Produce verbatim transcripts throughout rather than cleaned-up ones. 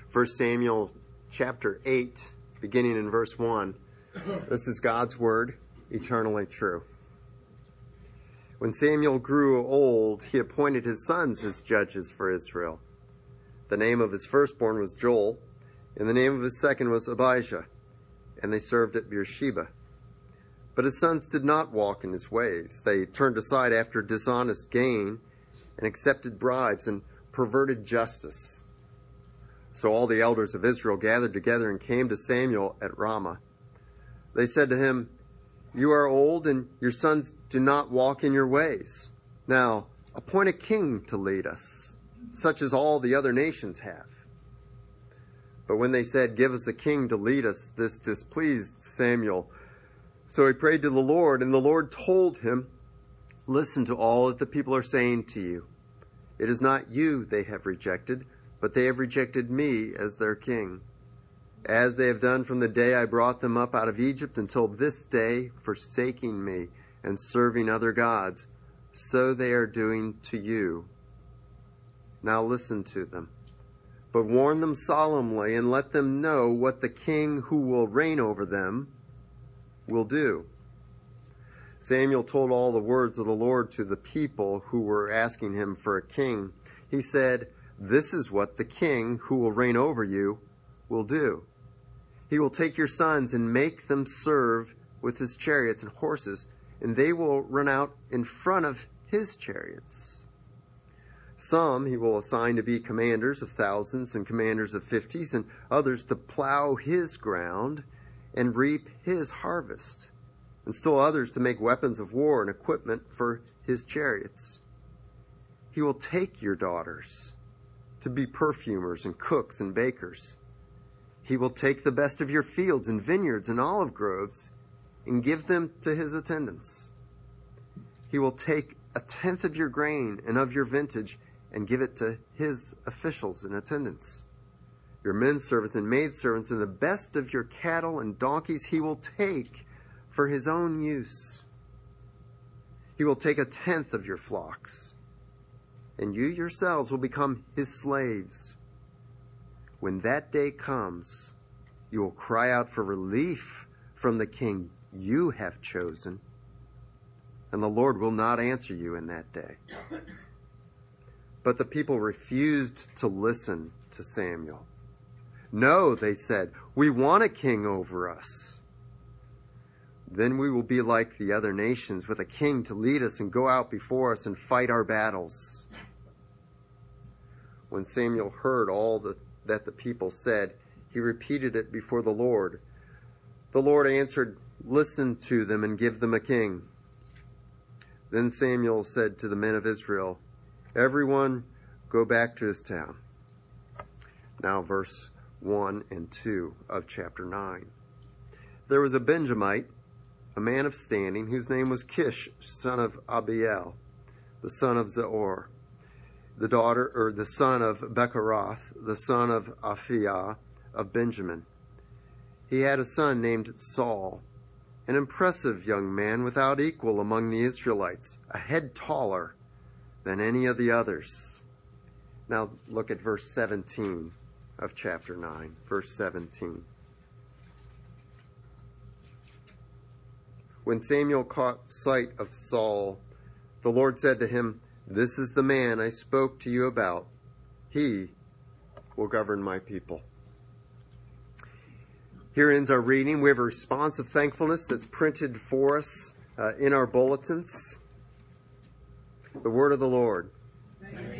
First Samuel chapter eight, beginning in verse one. This is God's word, eternally true. When Samuel grew old, he appointed his sons as judges for Israel. The name of his firstborn was Joel, and the name of his second was Abijah, and they served at Beersheba. But his sons did not walk in his ways. They turned aside after dishonest gain and accepted bribes and perverted justice. So all the elders of Israel gathered together and came to Samuel at Ramah. They said to him, "You are old, and your sons do not walk in your ways. Now, appoint a king to lead us, such as all the other nations have." But when they said, "Give us a king to lead us," this displeased Samuel. So he prayed to the Lord, and the Lord told him, "Listen to all that the people are saying to you. It is not you they have rejected, but they have rejected me as their king, as they have done from the day I brought them up out of Egypt until this day, forsaking me and serving other gods. So they are doing to you. Now listen to them, but warn them solemnly and let them know what the king who will reign over them will do." Samuel told all the words of the Lord to the people who were asking him for a king. He said, "This is what the king who will reign over you will do. He will take your sons and make them serve with his chariots and horses, and they will run out in front of his chariots. Some he will assign to be commanders of thousands and commanders of fifties, and others to plow his ground and reap his harvest, and still others to make weapons of war and equipment for his chariots. He will take your daughters to be perfumers and cooks and bakers. He will take the best of your fields and vineyards and olive groves and give them to his attendants. He will take a tenth of your grain and of your vintage and give it to his officials and attendants. Your men servants and maid servants and the best of your cattle and donkeys he will take for his own use. He will take a tenth of your flocks, and you yourselves will become his slaves. When that day comes, you will cry out for relief from the king you have chosen, and the Lord will not answer you in that day." But the people refused to listen to Samuel. "No," they said, "we want a king over us. Then we will be like the other nations, with a king to lead us and go out before us and fight our battles." When Samuel heard all the, that the people said, he repeated it before the Lord. The Lord answered, "Listen to them and give them a king." Then Samuel said to the men of Israel, "Everyone go back to his town." Now verse one and two of chapter nine. There was a Benjamite, a man of standing, whose name was Kish, son of Abiel, the son of Zor, the daughter, or the son of Bechorath, the son of Aphiah of Benjamin. He had a son named Saul, an impressive young man without equal among the Israelites, a head taller than any of the others. Now look at verse seventeen of chapter nine, verse seventeen. When Samuel caught sight of Saul, the Lord said to him, "This is the man I spoke to you about. He will govern my people." Here ends our reading. We have a response of thankfulness that's printed for us uh, in our bulletins. The word of the Lord. Thanks,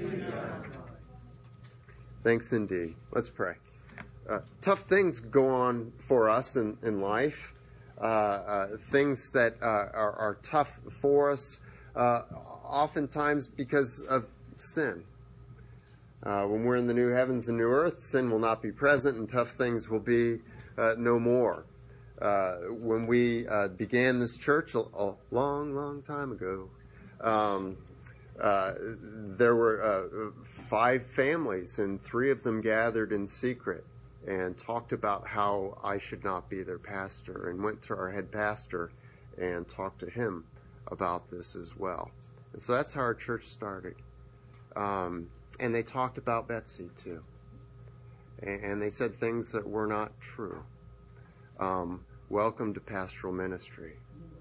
Thanks indeed. Let's pray. Uh, tough things go on for us in, in life. Uh, uh, things that uh, are, are tough for us, uh, oftentimes because of sin. Uh, when we're in the new heavens and new earth, sin will not be present and tough things will be uh, no more. Uh, when we uh, began this church a, a long, long time ago, um, uh, there were uh, five families, and three of them gathered in secret and talked about how I should not be their pastor, and went to our head pastor and talked to him about this as well. And so that's how our church started. Um, and they talked about Betsy too. and, and they said things that were not true. Um, welcome to pastoral ministry.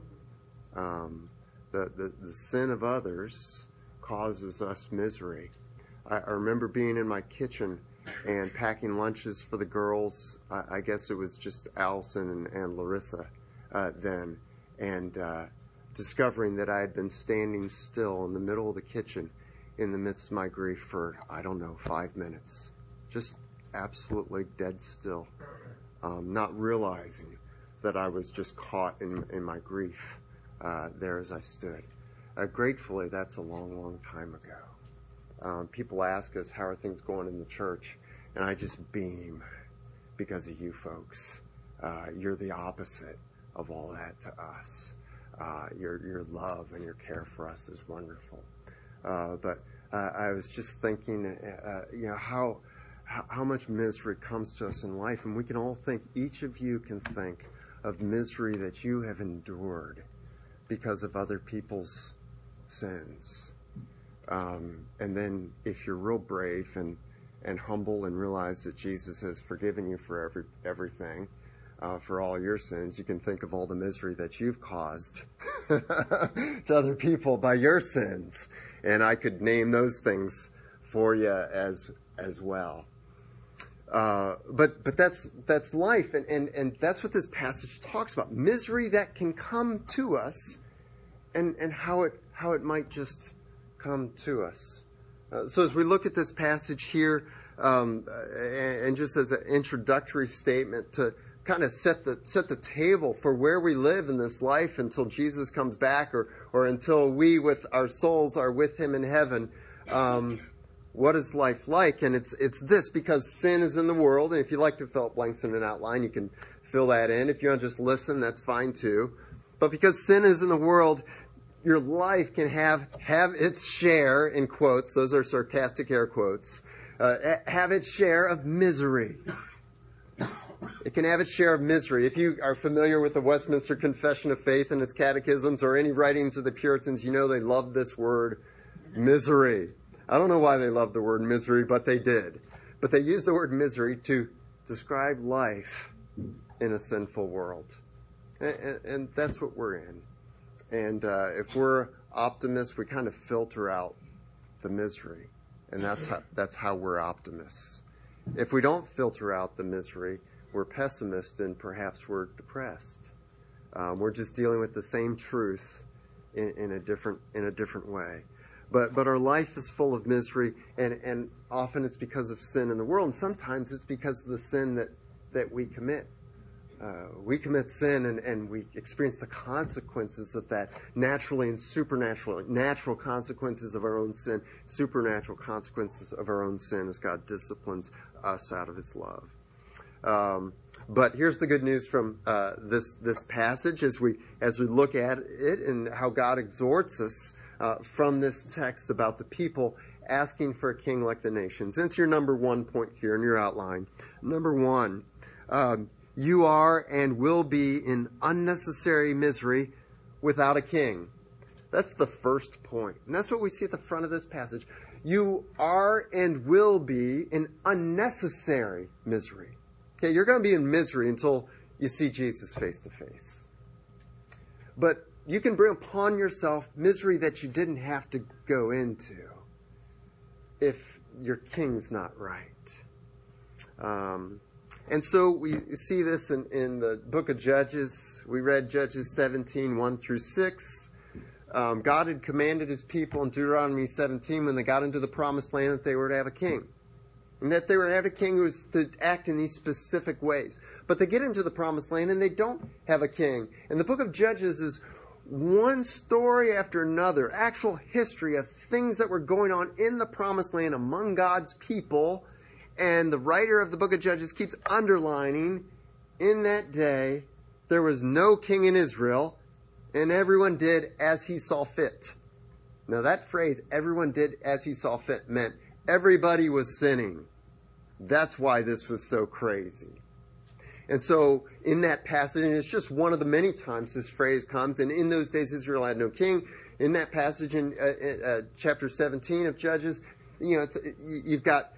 Um, the, the, the sin of others causes us misery. I, I remember being in my kitchen and packing lunches for the girls. I, I guess it was just Allison and, and Larissa uh, then, and uh, discovering that I had been standing still in the middle of the kitchen in the midst of my grief for, I don't know, five minutes. Just absolutely dead still, um, not realizing that I was just caught in, in my grief uh, there as I stood. Uh, gratefully, that's a long, long time ago. Um, people ask us, how are things going in the church? And I just beam because of you folks. Uh, you're the opposite of all that to us. Uh, your your love and your care for us is wonderful. Uh, but uh, I was just thinking, uh, you know, how, how how much misery comes to us in life, and we can all think. Each of you can think of misery that you have endured because of other people's sins. Um, and then if you're real brave and, and humble and realize that Jesus has forgiven you for every everything, uh, for all your sins, you can think of all the misery that you've caused to other people by your sins. And I could name those things for you as as well. Uh, but but that's that's life, and, and, and that's what this passage talks about. Misery that can come to us, and, and how it how it might just come to us. Uh, so as we look at this passage here, um, and, and just as an introductory statement to kind of set the set the table for where we live in this life until Jesus comes back, or or until we with our souls are with him in heaven. Um, what is life like? And it's it's this, because sin is in the world. And if you like to fill up blanks in an outline, you can fill that in. If you want to just listen, that's fine too. But because sin is in the world, your life can have have its share, in quotes, those are sarcastic air quotes, uh, have its share of misery. It can have its share of misery. If you are familiar with the Westminster Confession of Faith and its catechisms, or any writings of the Puritans, you know they love this word, misery. I don't know why they love the word misery, but they did. But they used the word misery to describe life in a sinful world. And, and, and that's what we're in. And uh, if we're optimists, we kind of filter out the misery. And that's how, that's how we're optimists. If we don't filter out the misery, we're pessimists, and perhaps we're depressed. Um, we're just dealing with the same truth in, in a different in a different way. But but our life is full of misery, and, and often it's because of sin in the world, and sometimes it's because of the sin that, that we commit. Uh, we commit sin, and, and we experience the consequences of that, naturally and supernaturally. Natural consequences of our own sin, supernatural consequences of our own sin as God disciplines us out of his love. Um, but here's the good news from uh, this this passage as we as we look at it and how God exhorts us uh, from this text about the people asking for a king like the nations. And it's your number one point here in your outline. Number one, um, you are and will be in unnecessary misery without a king. That's the first point. And that's what we see at the front of this passage. You are and will be in unnecessary misery. Okay, you're going to be in misery until you see Jesus face to face. But you can bring upon yourself misery that you didn't have to go into if your king's not right. Um, and so we see this in, in the book of Judges. We read Judges seventeen, one through six. Um, God had commanded his people in Deuteronomy seventeen, when they got into the promised land, that they were to have a king. And that they were to have a king who was to act in these specific ways. But they get into the promised land and they don't have a king. And the book of Judges is one story after another, actual history of things that were going on in the promised land among God's people. And the writer of the book of Judges keeps underlining, in that day, there was no king in Israel, and everyone did as he saw fit. Now that phrase, everyone did as he saw fit, meant everybody was sinning. That's why this was so crazy. And so in that passage, and it's just one of the many times this phrase comes, and in those days Israel had no king. In that passage in uh, uh, chapter seventeen of Judges, you know, it's, you've got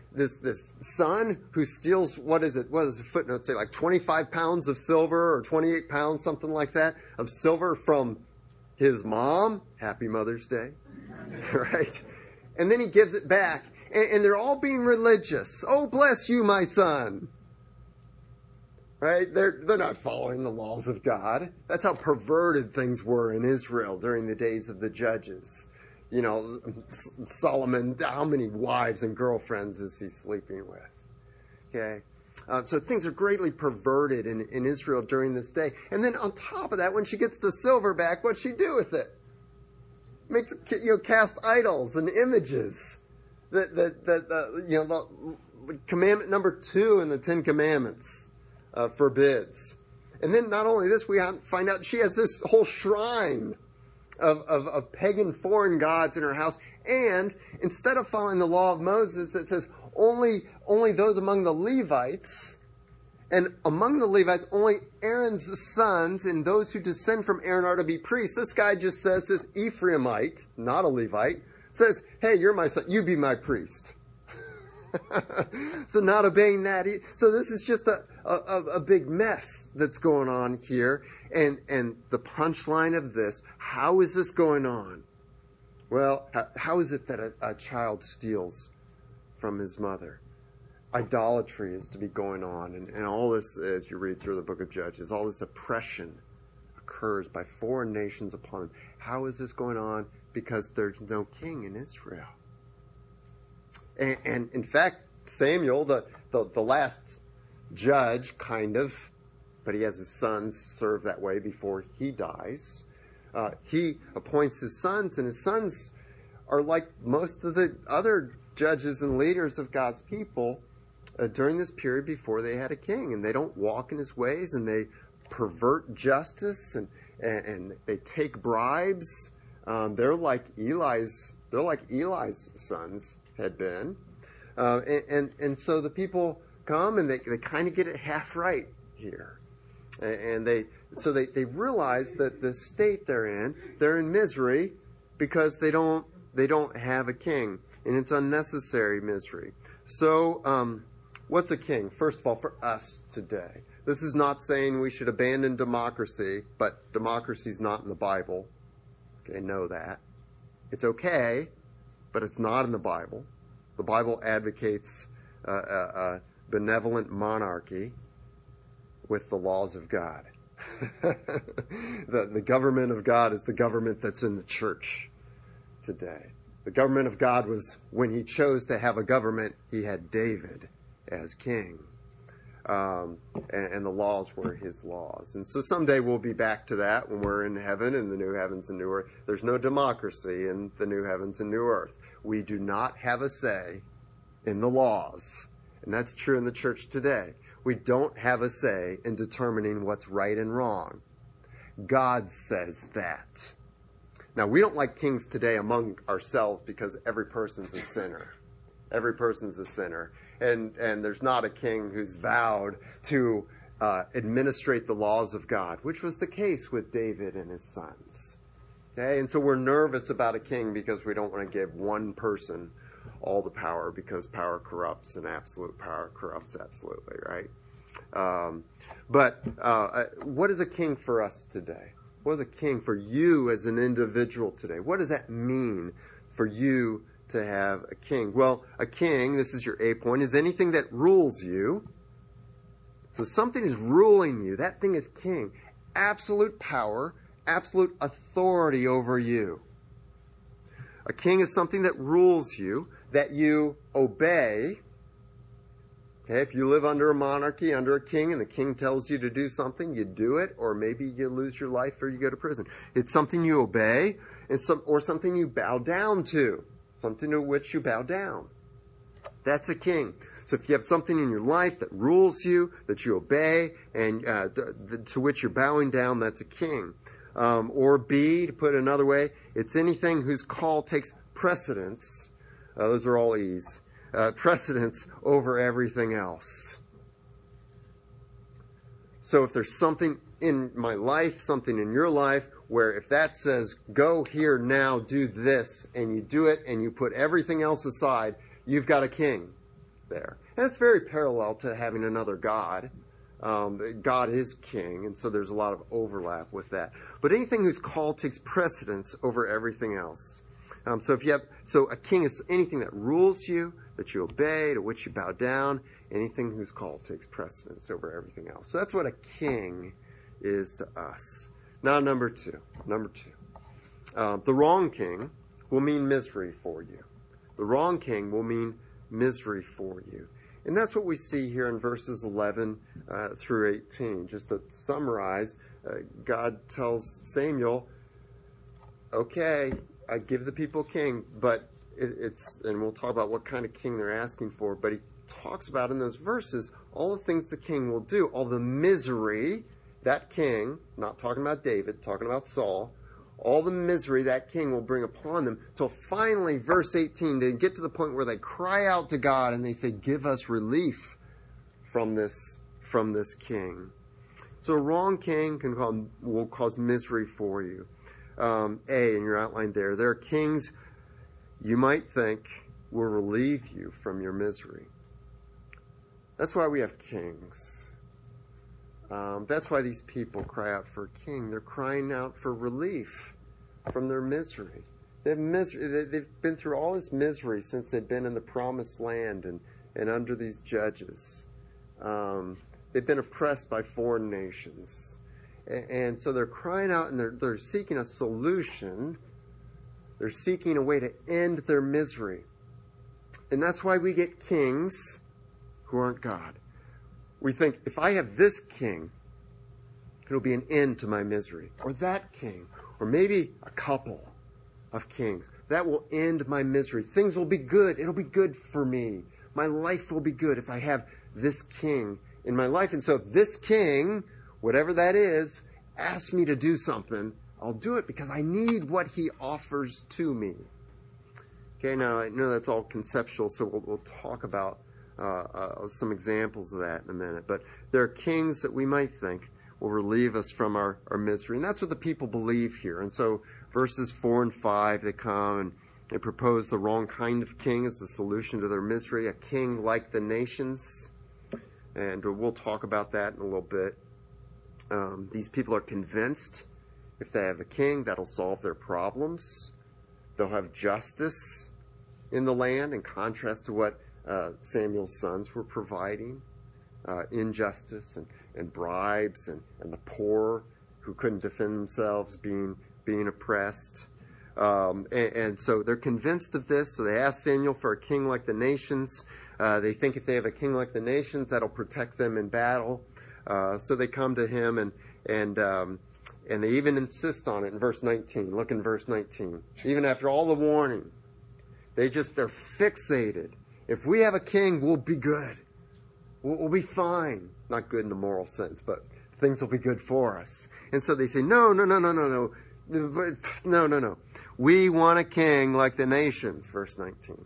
this this son who steals, what is it? What does the footnote say? Like twenty-five pounds of silver or twenty-eight pounds, something like that, of silver from his mom. Happy Mother's Day, right? And then he gives it back, and, and they're all being religious. Oh, bless you, my son. Right? They're they're not following the laws of God. That's how perverted things were in Israel during the days of the judges. You know, Solomon, how many wives and girlfriends is he sleeping with? Okay? Uh, so things are greatly perverted in, in Israel during this day. And then on top of that, when she gets the silver back, what's she do with it? Makes, you know, cast idols and images. That, that, that, uh, you know, the commandment number two in the Ten Commandments uh, forbids. And then not only this, we find out she has this whole shrine Of, of, of pagan foreign gods in her house. And instead of following the law of Moses, it says only, only those among the Levites, and among the Levites, only Aaron's sons and those who descend from Aaron are to be priests. This guy just says, this Ephraimite, not a Levite, says, hey, you're my son, you be my priest. So not obeying that. So this is just a, a, a big mess that's going on here. And, and the punchline of this, how is this going on? Well, how, how is it that a, a child steals from his mother? Idolatry is to be going on. And, and all this, as you read through the book of Judges, all this oppression occurs by foreign nations upon them. How is this going on? Because there's no king in Israel. And, and in fact, Samuel, the, the, the last judge, kind of, but he has his sons serve that way before he dies. Uh, he appoints his sons, and his sons are like most of the other judges and leaders of God's people uh, during this period before they had a king. And they don't walk in his ways, and they pervert justice, and, and, and they take bribes. Um, they're like Eli's, they're like Eli's sons had been. Uh, and, and, and so the people come and they, they kind of get it half right here. And they, so they, they realize that the state they're in, they're in misery because they don't, they don't have a king, and it's unnecessary misery. So, um, what's a king? First of all, for us today, this is not saying we should abandon democracy, but democracy's not in the Bible. Okay, know that. It's okay, but it's not in the Bible. The Bible advocates uh, a, a benevolent monarchy with the laws of God. the, the government of God is the government that's in the church today. The government of God was, when he chose to have a government, he had David as king. Um, and, and the laws were his laws. And so someday we'll be back to that when we're in heaven, in the new heavens and new earth. There's no democracy in the new heavens and new earth. We do not have a say in the laws. And that's true in the church today. We don't have a say in determining what's right and wrong. God says that. Now, we don't like kings today among ourselves because every person's a sinner. Every person's a sinner. And, and there's not a king who's vowed to uh, administrate the laws of God, which was the case with David and his sons. Okay, and so we're nervous about a king because we don't want to give one person all the power, because power corrupts and absolute power corrupts absolutely, right? Um, but uh, what is a king for us today? What is a king for you as an individual today? What does that mean for you to have a king? Well, a king, this is your A point, is anything that rules you. So something is ruling you. That thing is king. Absolute power, absolute authority over you. A king is something that rules you, that you obey. Okay, if you live under a monarchy, under a king, and the king tells you to do something, you do it, or maybe you lose your life or you go to prison. It's something you obey, and some, or something you bow down to. Something to which you bow down. That's a king. So if you have something in your life that rules you, that you obey, and uh, to, to which you're bowing down, that's a king. Um, or B, to put it another way, it's anything whose call takes precedence. Uh, those are all E's. Uh, precedence over everything else. So if there's something in my life, something in your life, where if that says, go here now, do this, and you do it, and you put everything else aside, you've got a king. there. And it's very parallel to having another God. Um, God is king, and so there's a lot of overlap with that. But anything whose call takes precedence over everything else. Um, so if you have, so a king is anything that rules you, that you obey, to which you bow down, anything whose call takes precedence over everything else. So that's what a king is to us. Now, number two. Number two. Uh, the wrong king will mean misery for you. The wrong king will mean misery for you. And that's what we see here in verses eleven uh, through eighteen. Just to summarize, uh, God tells Samuel, okay, I give the people king, but it, it's, and we'll talk about what kind of king they're asking for, but he talks about in those verses all the things the king will do, all the misery that king, not talking about David, talking about Saul, all the misery that king will bring upon them, till finally, verse eighteen, they get to the point where they cry out to God and they say, give us relief from this, from this king. So a wrong king can cause, will cause misery for you. Um, A, in your outline there, there are kings you might think will relieve you from your misery. That's why we have kings. Um, that's why these people cry out for a king. They're crying out for relief from their misery. They've, misery, they've been through all this misery since they've been in the promised land and, and under these judges. Um, they've been oppressed by foreign nations. And, and so they're crying out and they're, they're seeking a solution. They're seeking a way to end their misery. And that's why we get kings who aren't God. We think, if I have this king, it'll be an end to my misery. Or that king. Or maybe a couple of kings. That will end my misery. Things will be good. It'll be good for me. My life will be good if I have this king in my life. And so if this king, whatever that is, asks me to do something, I'll do it because I need what he offers to me. Okay, now I know that's all conceptual, so we'll, we'll talk about Uh, uh, some examples of that in a minute. But there are kings that we might think will relieve us from our, our misery. And that's what the people believe here. And so verses four and five, they come and they propose the wrong kind of king as the solution to their misery, a king like the nations. And we'll talk about that in a little bit. Um, these people are convinced if they have a king, that'll solve their problems. They'll have justice in the land in contrast to what Uh, Samuel's sons were providing, uh, injustice and, and bribes and, and the poor who couldn't defend themselves being being oppressed. Um, and, and so they're convinced of this, so they ask Samuel for a king like the nations. Uh, they think if they have a king like the nations, that'll protect them in battle. Uh, so they come to him and and um, and they even insist on it in verse nineteen. Look in verse nineteen. Even after all the warning, they just, they're fixated. If we have a king, we'll be good. We'll, we'll be fine. Not good in the moral sense, but things will be good for us. And so they say, no, no, no, no, no, no. No, no, no. We want a king like the nations, verse nineteen.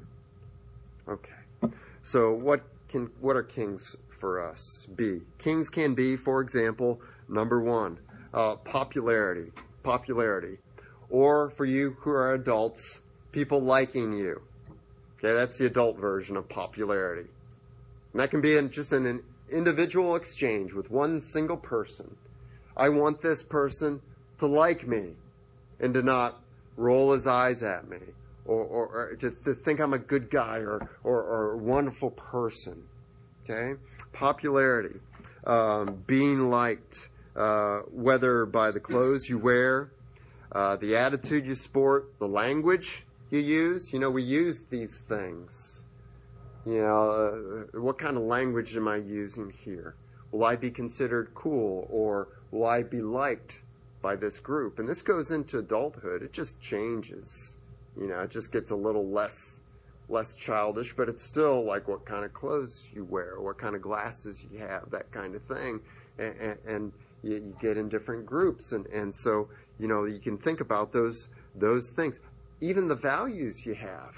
Okay. So what can what are kings for us? B. Kings can be, for example, number one, uh, popularity. Popularity. Or for you who are adults, people liking you. Okay, that's the adult version of popularity. And that can be in just in an individual exchange with one single person. I want this person to like me and to not roll his eyes at me or, or, or to, to think I'm a good guy or, or, or a wonderful person. Okay? Popularity. Um, being liked, uh, whether by the clothes you wear, uh, the attitude you sport, the language you use. You know, we use these things. You know, uh, what kind of language am I using here? Will I be considered cool, or will I be liked by this group? And this goes into adulthood. It just changes. You know, it just gets a little less less childish, but it's still like what kind of clothes you wear, what kind of glasses you have, that kind of thing. And, and, and you, you get in different groups. And, and so, you know, you can think about those those things. Even the values you have.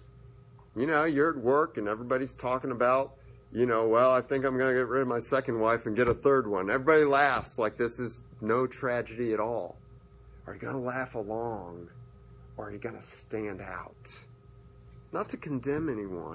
You know, you're at work and everybody's talking about, you know, well, I think I'm going to get rid of my second wife and get a third one. Everybody laughs like this is no tragedy at all. Are you going to laugh along, or are you going to stand out? Not to condemn anyone,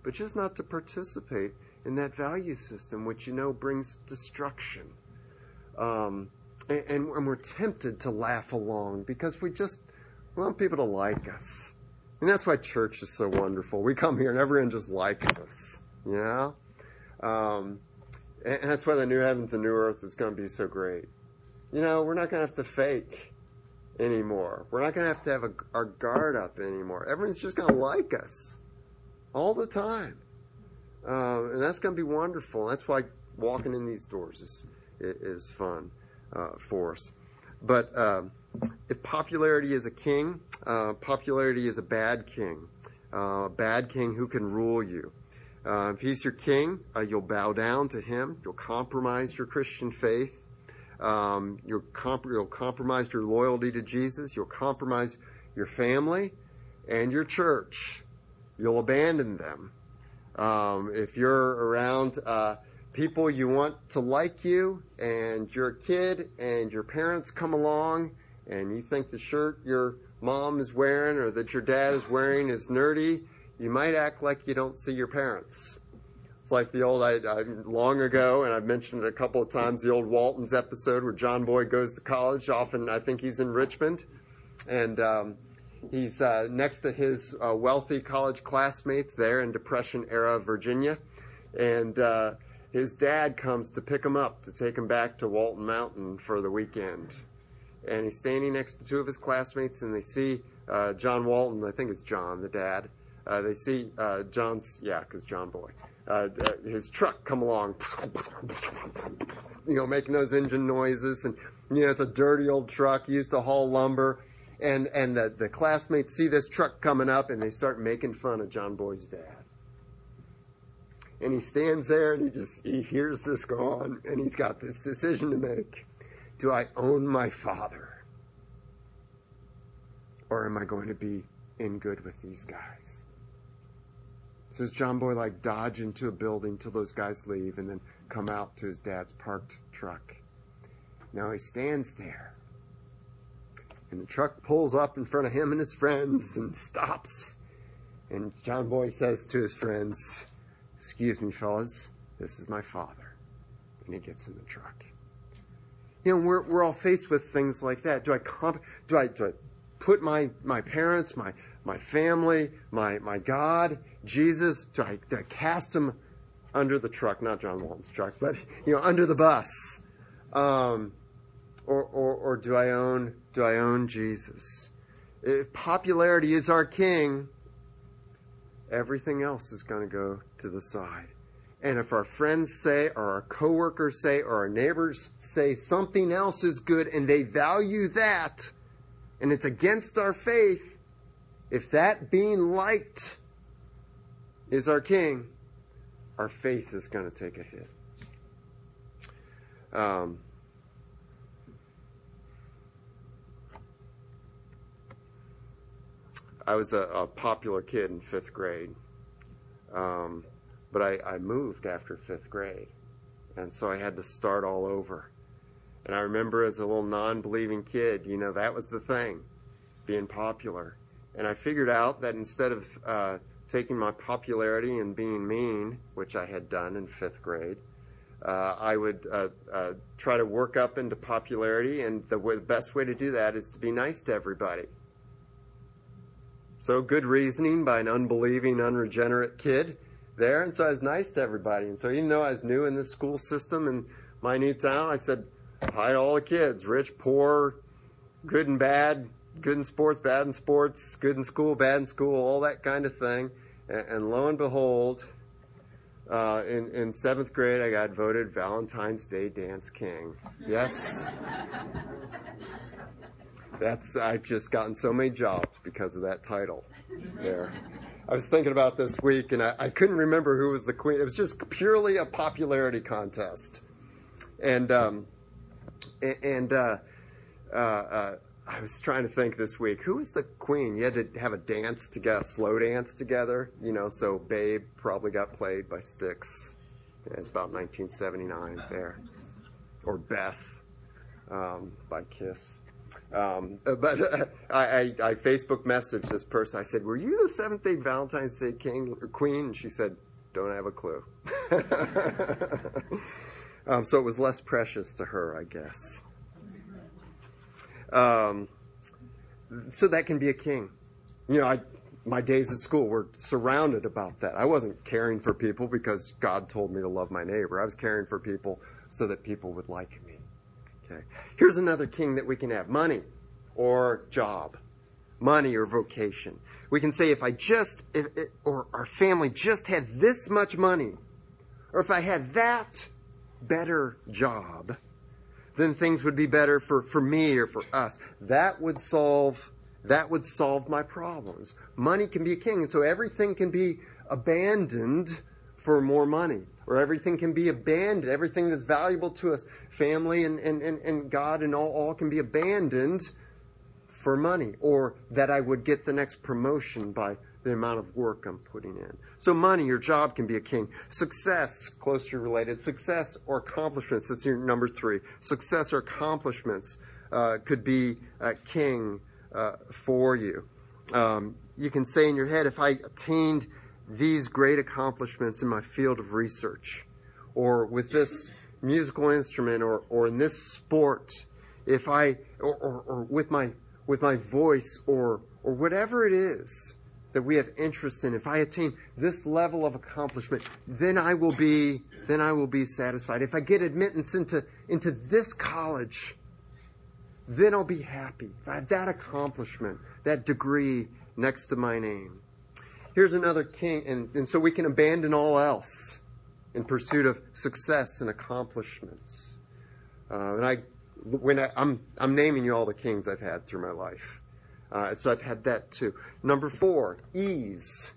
but just not to participate in that value system, which you know brings destruction. Um, and, and, and we're tempted to laugh along because we just want people to like us. And that's why church is so wonderful. We come here and everyone just likes us, you know? Um, and, and that's why the new heavens and new earth is going to be so great. You know, we're not going to have to fake anymore. We're not going to have to have a, our guard up anymore. Everyone's just going to like us all the time. Um, and that's going to be wonderful. That's why walking in these doors is, is fun uh, for us. But um, if popularity is a king, uh, popularity is a bad king. Uh, a bad king who can rule you. Uh, if he's your king, uh, you'll bow down to him. You'll compromise your Christian faith. Um, you'll, comp- you'll compromise your loyalty to Jesus. You'll compromise your family and your church. You'll abandon them. Um, if you're around uh, people you want to like you and you're a kid and your parents come along and you think the shirt your mom is wearing or that your dad is wearing is nerdy, you might act like you don't see your parents. It's like the old, I, I, long ago, and I've mentioned it a couple of times, the old Walton's episode where John Boy goes to college. Often, I think he's in Richmond. And um, he's uh, next to his uh, wealthy college classmates there in Depression-era Virginia. And uh, his dad comes to pick him up to take him back to Walton Mountain for the weekend. And he's standing next to two of his classmates, and they see uh, John Walton, I think it's John, the dad. Uh, they see uh, John's, yeah, because John Boy. Uh, uh, his truck come along, you know, making those engine noises, and you know it's a dirty old truck used to haul lumber, and and the the classmates see this truck coming up, and they start making fun of John Boy's dad. And he stands there, and he just he hears this go on, and he's got this decision to make: do I own my father, or am I going to be in good with these guys? So does John Boy like dodge into a building till those guys leave and then come out to his dad's parked truck? Now he stands there. And the truck pulls up in front of him and his friends and stops. And John Boy says to his friends, "Excuse me, fellas, this is my father." And he gets in the truck. You know, we're we're all faced with things like that. Do I comp- do I do I put my my parents, my my family, my my God, Jesus, do I, do I cast him under the truck, not John Walton's truck, but you know, under the bus, um, or, or or do I own do I own Jesus? If popularity is our king, everything else is going to go to the side. And if our friends say, or our coworkers say, or our neighbors say something else is good, and they value that, and it's against our faith, if that being liked is our king, our faith is going to take a hit. Um, I was a, a popular kid in fifth grade, um, but I, I moved after fifth grade, and so I had to start all over. And I remember as a little non-believing kid, you know, that was the thing, being popular. And I figured out that instead of uh, taking my popularity and being mean, which I had done in fifth grade, uh, I would uh, uh, try to work up into popularity, and the, way, the best way to do that is to be nice to everybody. So good reasoning by an unbelieving, unregenerate kid there, and so I was nice to everybody. And so even though I was new in the school system in my new town, I said hi to all the kids, rich, poor, good and bad, good in sports, bad in sports, good in school, bad in school, all that kind of thing. And, and lo and behold, uh, in, in seventh grade, I got voted Valentine's Day Dance King. Yes. That's, I've just gotten so many jobs because of that title there. I was thinking about this week, and I, I couldn't remember who was the queen. It was just purely a popularity contest. And, um, and, uh, uh, uh, I was trying to think this week, who was the queen? You had to have a dance together, a slow dance together, you know, so Babe probably got played by Styx. Yeah, it's about nineteen seventy-nine there. Or Beth um, by Kiss. Um, but uh, I, I, I Facebook messaged this person. I said, were you the Seventh-day Valentine's Day king or queen? And she said, don't have a clue. um, so it was less precious to her, I guess. Um, so that can be a king. You know, I, my days at school were surrounded about that. I wasn't caring for people because God told me to love my neighbor. I was caring for people so that people would like me. Okay. Here's another king that we can have. Money or job. Money or vocation. We can say if I just, if it, or our family just had this much money, or if I had that better job, then things would be better for, for me or for us. That would solve, that would solve my problems. Money can be a king, and so everything can be abandoned for more money. Or everything can be abandoned. Everything that's valuable to us, family and, and, and, and God and all, all can be abandoned for money. Or that I would get the next promotion by the amount of work I'm putting in. So money or job can be a king. Success, closely related. Success or accomplishments. That's your number three. Success or accomplishments uh, could be a king uh, for you. Um, you can say in your head, if I attained these great accomplishments in my field of research, or with this musical instrument, or, or in this sport, if I, or, or, or with my with my voice, or or whatever it is that we have interest in, if I attain this level of accomplishment, then I will be then I will be satisfied. If I get admittance into into this college, then I'll be happy. If I have that accomplishment, that degree next to my name. Here's another king, and, and so we can abandon all else in pursuit of success and accomplishments. Uh, and I, when I, I'm, I'm naming you all the kings I've had through my life. Uh, so I've had that too. Number four, ease,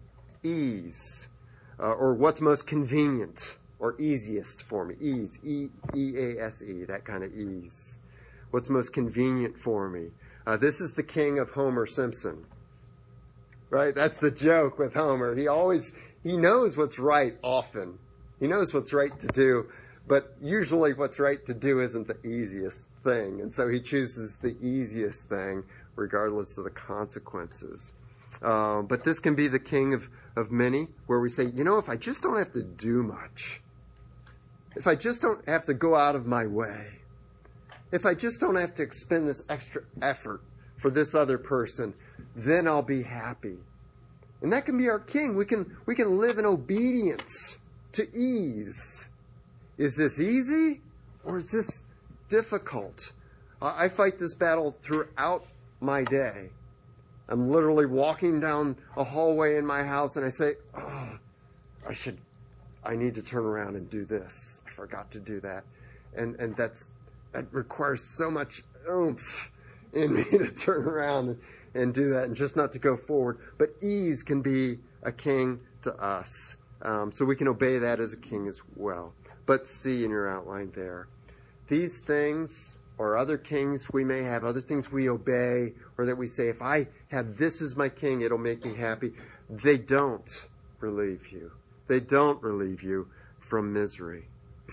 ease, uh, or what's most convenient or easiest for me. Ease, E E A S E, that kind of ease. What's most convenient for me. Uh, this is the king of Homer Simpson. Right? That's the joke with Homer. He always, he knows what's right often. He knows what's right to do, but usually what's right to do isn't the easiest thing. And so he chooses the easiest thing regardless of the consequences. Uh, but this can be the king of, of many, where we say, you know, if I just don't have to do much, if I just don't have to go out of my way, if I just don't have to expend this extra effort for this other person, then I'll be happy. And that can be our king. We can we can live in obedience to ease. Is this easy or is this difficult? I fight this battle throughout my day. I'm literally walking down a hallway in my house and I say, oh, I should, I need to turn around and do this. I forgot to do that. And and that's that requires so much oomph in me to turn around and, and do that and just not to go forward. But ease can be a king to us. Um, so we can obey that as a king as well. But see in your outline there, these things or other kings we may have, other things we obey, or that we say, if I have this as my king, it'll make me happy. They don't relieve you. They don't relieve you from misery.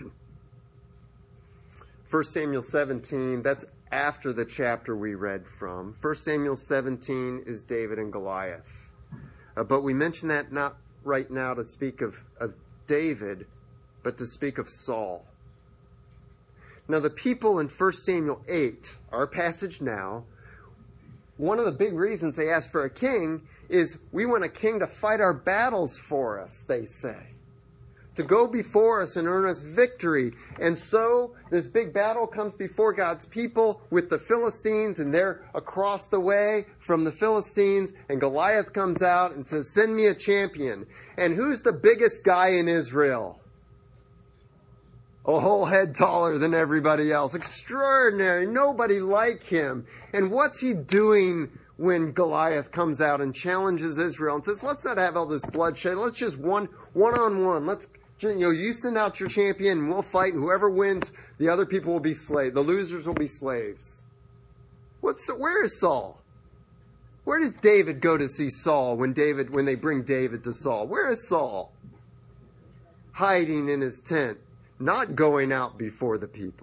First Samuel seventeen, that's after the chapter we read from. First Samuel seventeen is David and Goliath. Uh, but we mention that not right now to speak of, of David, but to speak of Saul. Now the people in First Samuel eight, our passage now, one of the big reasons they ask for a king is we want a king to fight our battles for us, they say. To go before us and earn us victory. And so this big battle comes before God's people with the Philistines, and they're across the way from the Philistines, and Goliath comes out and says, send me a champion. And who's the biggest guy in Israel? A whole head taller than everybody else. Extraordinary. Nobody like him. And what's he doing when Goliath comes out and challenges Israel and says, let's not have all this bloodshed. Let's just one, one on one. Let's, you know, you send out your champion and we'll fight, and whoever wins, the other people will be slaves. The losers will be slaves. What's, where is Saul? Where does David go to see Saul when David, when they bring David to Saul? Where is Saul? Hiding in his tent. Not going out before the people.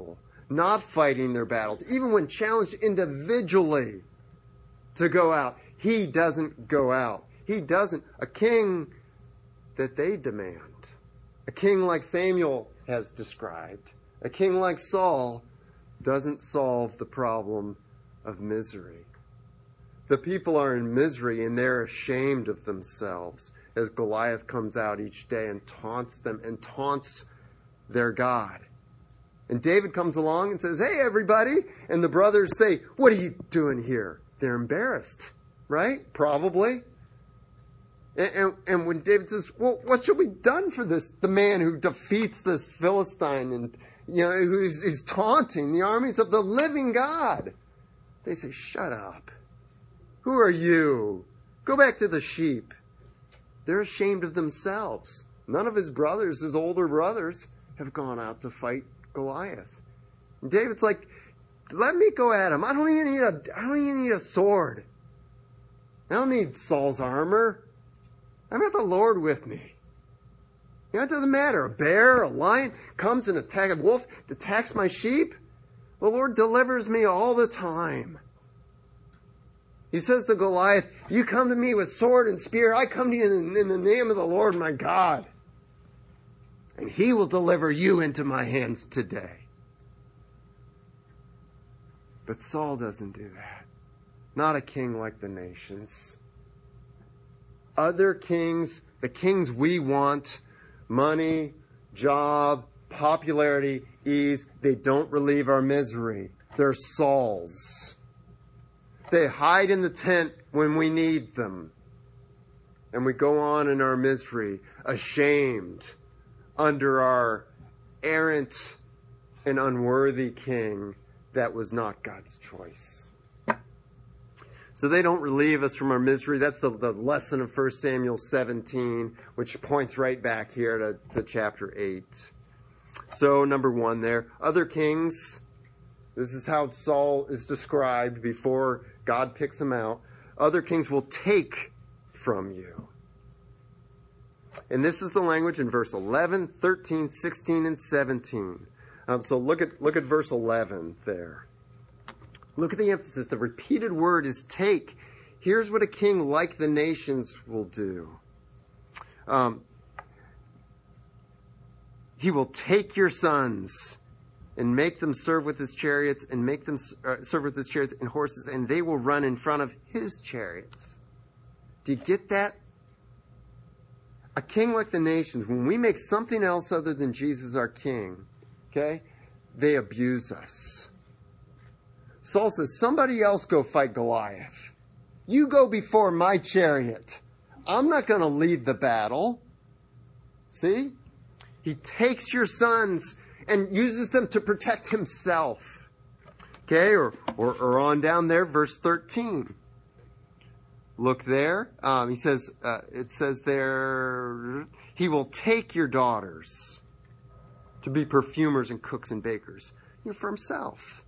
not fighting their battles, even when challenged individually to go out, he doesn't go out. He doesn't. A king that they demand. A king like Samuel has described. A king like Saul doesn't solve the problem of misery. The people are in misery and they're ashamed of themselves as Goliath comes out each day and taunts them and taunts their God. And David comes along and says, "Hey, everybody." And the brothers say, "What are you doing here?" They're embarrassed, right? Probably. And, and, and when David says, "Well, what shall be done for this, the man who defeats this Philistine and, you know, who's, who's taunting the armies of the living God?" They say, "Shut up. Who are you? Go back to the sheep." They're ashamed of themselves. None of his brothers, his older brothers, have gone out to fight Goliath. And David's like, "Let me go at him. I don't even need a, I don't even need a sword. I don't need Saul's armor. I've got the Lord with me. You know, it doesn't matter. A bear, a lion comes and attacks, a wolf attacks my sheep. The Lord delivers me all the time." He says to Goliath, "You come to me with sword and spear. I come to you in, in the name of the Lord my God. And he will deliver you into my hands today." But Saul doesn't do that. Not a king like the nations. Other kings, the kings we want, money, job, popularity, ease, they don't relieve our misery. They're Sauls. They hide in the tent when we need them. And we go on in our misery, ashamed under our errant and unworthy king that was not God's choice. So they don't relieve us from our misery. That's the, the lesson of First Samuel seventeen, which points right back here to, to chapter eight. So number one there, other kings. This is how Saul is described before God picks him out. Other kings will take from you. And this is the language in verse eleven, thirteen, sixteen, and seventeen. Um, so look at look at verse eleven there. Look at the emphasis. The repeated word is take. Here's what a king like the nations will do. Um, he will take your sons and make them serve with his chariots and make them uh, serve with his chariots and horses, and they will run in front of his chariots. Do you get that? A king like the nations, when we make something else other than Jesus our king, okay, they abuse us. Saul says, "Somebody else go fight Goliath. You go before my chariot. I'm not going to lead the battle." See? He takes your sons and uses them to protect himself. Okay, or, or, or on down there, verse thirteen. Look there. Um, he says, uh, it says there, he will take your daughters to be perfumers and cooks and bakers. You know, for himself.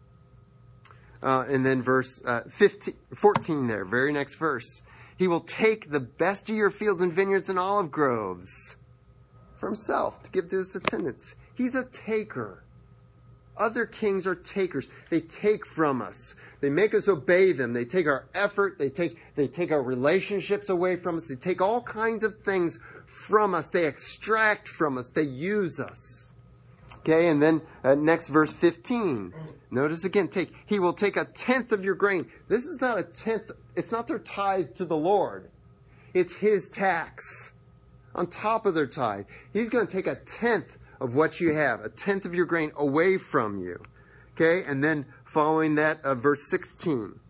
Uh, and then verse uh, fifteen, fourteen there, very next verse. He will take the best of your fields and vineyards and olive groves for himself to give to his attendants. He's a taker. Other kings are takers. They take from us. They make us obey them. They take our effort. They take, they take our relationships away from us. They take all kinds of things from us. They extract from us. They use us. Okay, and then uh, next verse fifteen. Notice again, take. He will take a tenth of your grain. This is not a tenth. It's not their tithe to the Lord. It's his tax on top of their tithe. He's going to take a tenth of what you have, a tenth of your grain away from you. Okay, and then following that, uh, verse sixteen.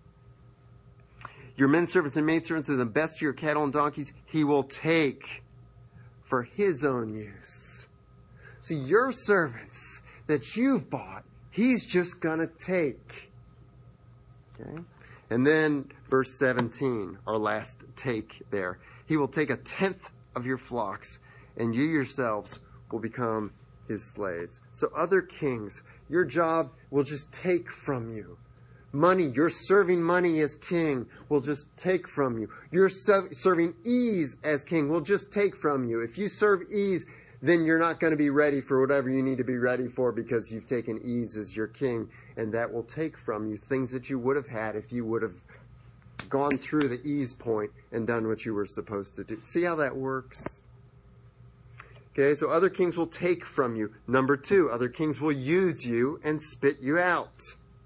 Your men servants and maidservants and the best of your cattle and donkeys, he will take for his own use. So your servants that you've bought, he's just going to take. Okay? And then verse seventeen, our last take there. He will take a tenth of your flocks, and you yourselves will become his slaves. So other kings, your job will just take from you. Money, you're serving money as king, will just take from you. You're serving ease as king, will just take from you. If you serve ease, then you're not going to be ready for whatever you need to be ready for because you've taken ease as your king, and that will take from you things that you would have had if you would have gone through the ease point and done what you were supposed to do. See how that works? Okay, so other kings will take from you. Number two, other kings will use you and spit you out.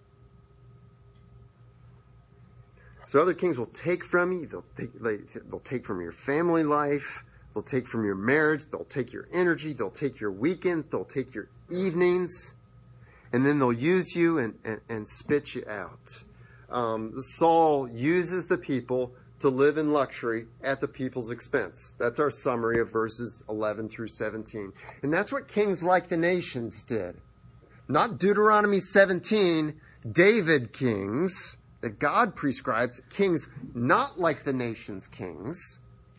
So other kings will take from you. They'll take, they, they'll take from your family life. They'll take from your marriage. They'll take your energy. They'll take your weekends. They'll take your evenings. And then they'll use you and, and, and spit you out. Um, Saul uses the people to live in luxury at the people's expense. That's our summary of verses eleven through seventeen. And that's what kings like the nations did. Not Deuteronomy seventeen, David kings that God prescribes, kings not like the nations' kings,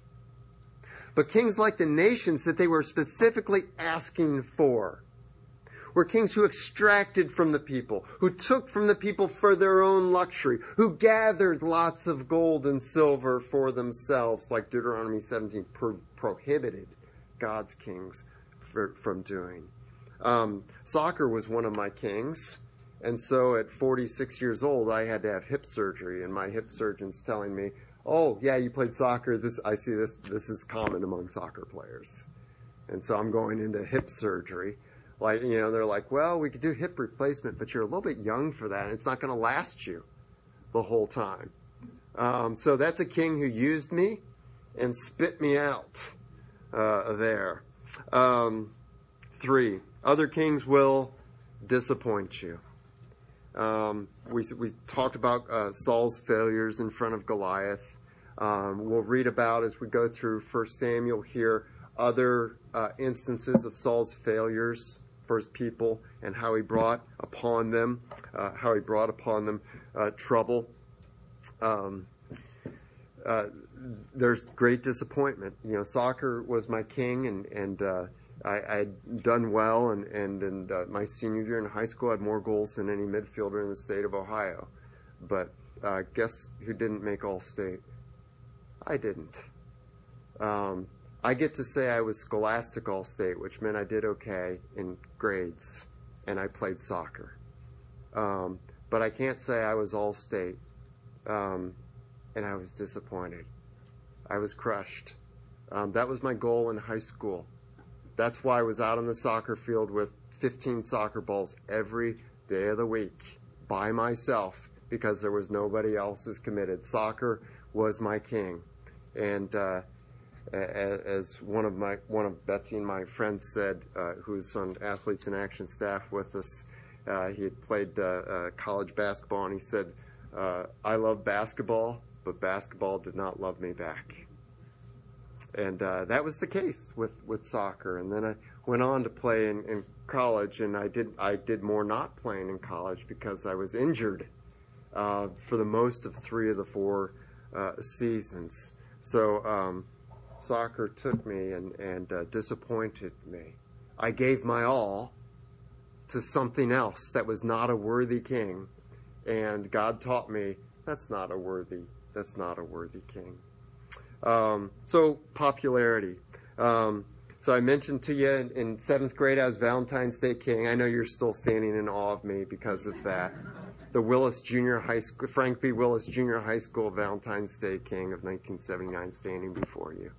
but kings like the nations that they were specifically asking for. Were kings who extracted from the people, who took from the people for their own luxury, who gathered lots of gold and silver for themselves, like Deuteronomy seventeen pro- prohibited God's kings for, from doing. Um, soccer was one of my kings, and so at forty-six years old, I had to have hip surgery, and my hip surgeon's telling me, "Oh, yeah, you played soccer. This I see this. This is common among soccer players," and so I'm going into hip surgery. Like, you know, they're like, well, we could do hip replacement, but you're a little bit young for that, and it's not going to last you the whole time. Um, so that's a king who used me and spit me out uh, there. Um, three, other kings will disappoint you. Um, we, we talked about uh, Saul's failures in front of Goliath. Um, we'll read about, as we go through First Samuel here, other uh, instances of Saul's failures for his people and how he brought upon them, uh, how he brought upon them uh, trouble. Um, uh, there's great disappointment. You know, soccer was my king, and and uh, I, I'd done well, and and, and uh, my senior year in high school, I had more goals than any midfielder in the state of Ohio. But uh, guess who didn't make All-State? I didn't. Um, I get to say I was Scholastic All-State, which meant I did okay in grades, and I played soccer. Um, but I can't say I was All-State, um, and I was disappointed. I was crushed. Um, that was my goal in high school. That's why I was out on the soccer field with fifteen soccer balls every day of the week by myself because there was nobody else as committed. Soccer was my king. And uh, as one of my one of Betsy and my friends said, uh, who's on Athletes in Action staff with us, uh, he had played uh, uh, college basketball, and he said, uh, I love basketball, but basketball did not love me back. And uh, that was the case with, with soccer. And then I went on to play in, in college, and I did I did more not playing in college because I was injured uh, for the most of three of the four uh, seasons. So um, soccer took me and, and uh, disappointed me. I gave my all to something else that was not a worthy king, and God taught me that's not a worthy that's not a worthy king. Um, so popularity. Um, so I mentioned to you in, in seventh grade I was Valentine's Day king. I know you're still standing in awe of me because of that. The Willis Junior High School, Frank B. Willis Junior High School Valentine's Day king of nineteen seventy-nine, standing before you.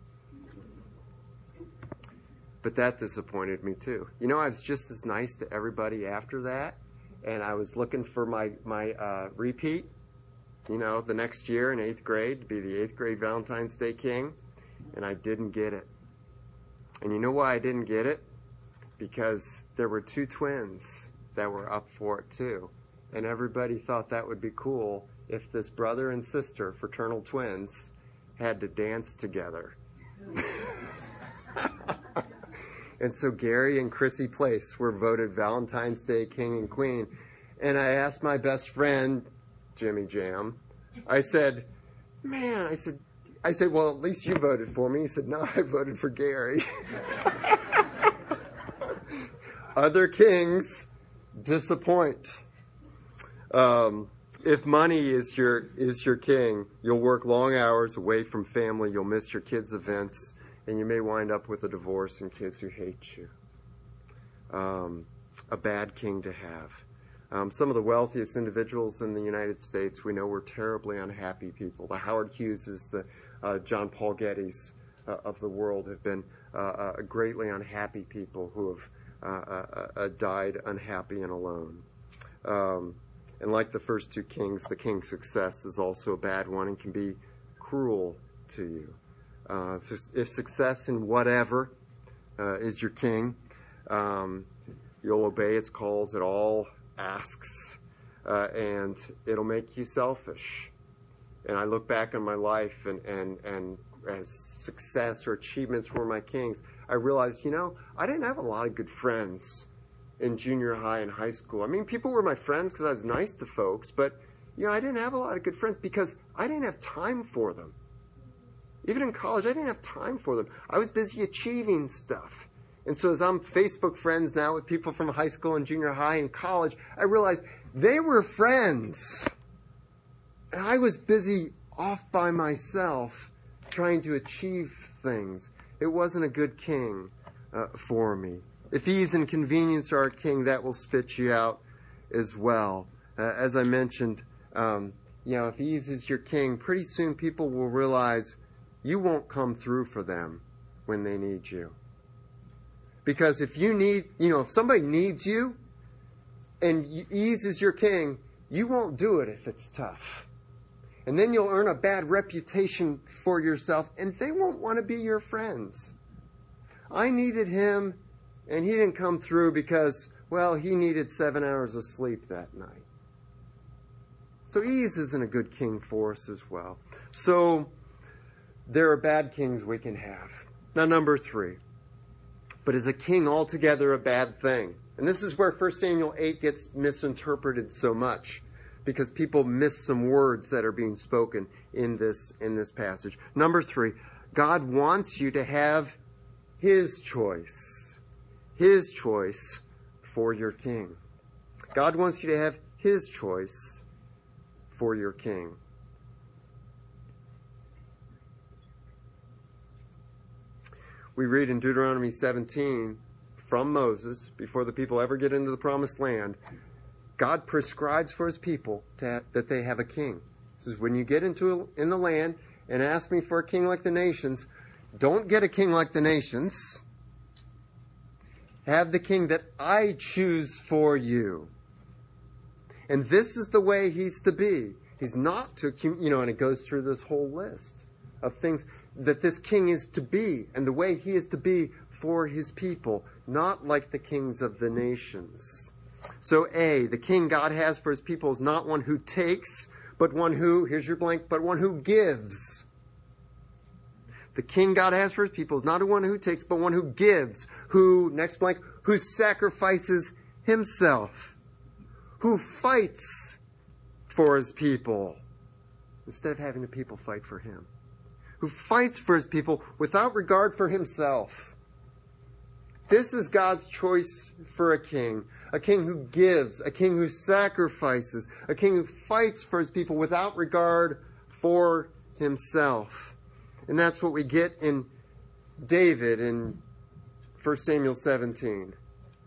But that disappointed me too. You know, I was just as nice to everybody after that, and I was looking for my my uh, repeat. You know, the next year in eighth grade to be the eighth grade Valentine's Day king, and I didn't get it. And you know why I didn't get it? Because there were two twins that were up for it too. And everybody thought that would be cool if this brother and sister, fraternal twins, had to dance together. And so Gary and Chrissy Place were voted Valentine's Day king and queen. And I asked my best friend, Jimmy Jam, I said, man, I said, I said, well, at least you voted for me. He said, no, I voted for Gary. Other kings disappoint. Um, if money is your is your king, you'll work long hours away from family. You'll miss your kids' events, and you may wind up with a divorce and kids who hate you. Um, a bad king to have. Um, some of the wealthiest individuals in the United States we know were terribly unhappy people. The Howard Hugheses, the uh, John Paul Gettys uh, of the world have been uh, uh, greatly unhappy people who have uh, uh, uh, died unhappy and alone. Um, and like the first two kings, the king's success is also a bad one and can be cruel to you. Uh, if, if success in whatever uh, is your king, um, you'll obey its calls at all asks, uh, and it'll make you selfish. And I look back on my life, and, and, and as success or achievements were my kings, I realized, you know, I didn't have a lot of good friends in junior high and high school. I mean, people were my friends because I was nice to folks, but, you know, I didn't have a lot of good friends because I didn't have time for them. Even in college, I didn't have time for them. I was busy achieving stuff. And so as I'm Facebook friends now with people from high school and junior high and college, I realized they were friends. And I was busy off by myself trying to achieve things. It wasn't a good king uh, for me. If ease and convenience are a king, that will spit you out as well. Uh, as I mentioned, um, you know, if ease is your king, pretty soon people will realize you won't come through for them when they need you. Because if you need, you know, if somebody needs you and ease is your king, you won't do it if it's tough. And then you'll earn a bad reputation for yourself, and they won't want to be your friends. I needed him, and he didn't come through because, well, he needed seven hours of sleep that night. So ease isn't a good king for us as well. So there are bad kings we can have. Now, number three. But is a king altogether a bad thing? And this is where First Samuel eight gets misinterpreted so much, because people miss some words that are being spoken in this, in this passage. Number three, God wants you to have his choice. His choice for your king. God wants you to have his choice for your king. We read in Deuteronomy seventeen from Moses, before the people ever get into the promised land, God prescribes for his people to have, that they have a king. He says, when you get into in the land and ask me for a king like the nations, don't get a king like the nations. Have the king that I choose for you. And this is the way he's to be. He's not to, you know, and it goes through this whole list of things that this king is to be, and the way he is to be for his people, not like the kings of the nations. So A, the king God has for his people is not one who takes, but one who, here's your blank, but one who gives. The king God has for his people is not one who takes, but one who gives, who, next blank, who sacrifices himself, who fights for his people, instead of having the people fight for him. Who fights for his people without regard for himself. This is God's choice for a king. A king who gives, a king who sacrifices, a king who fights for his people without regard for himself. And that's what we get in David in First Samuel seventeen.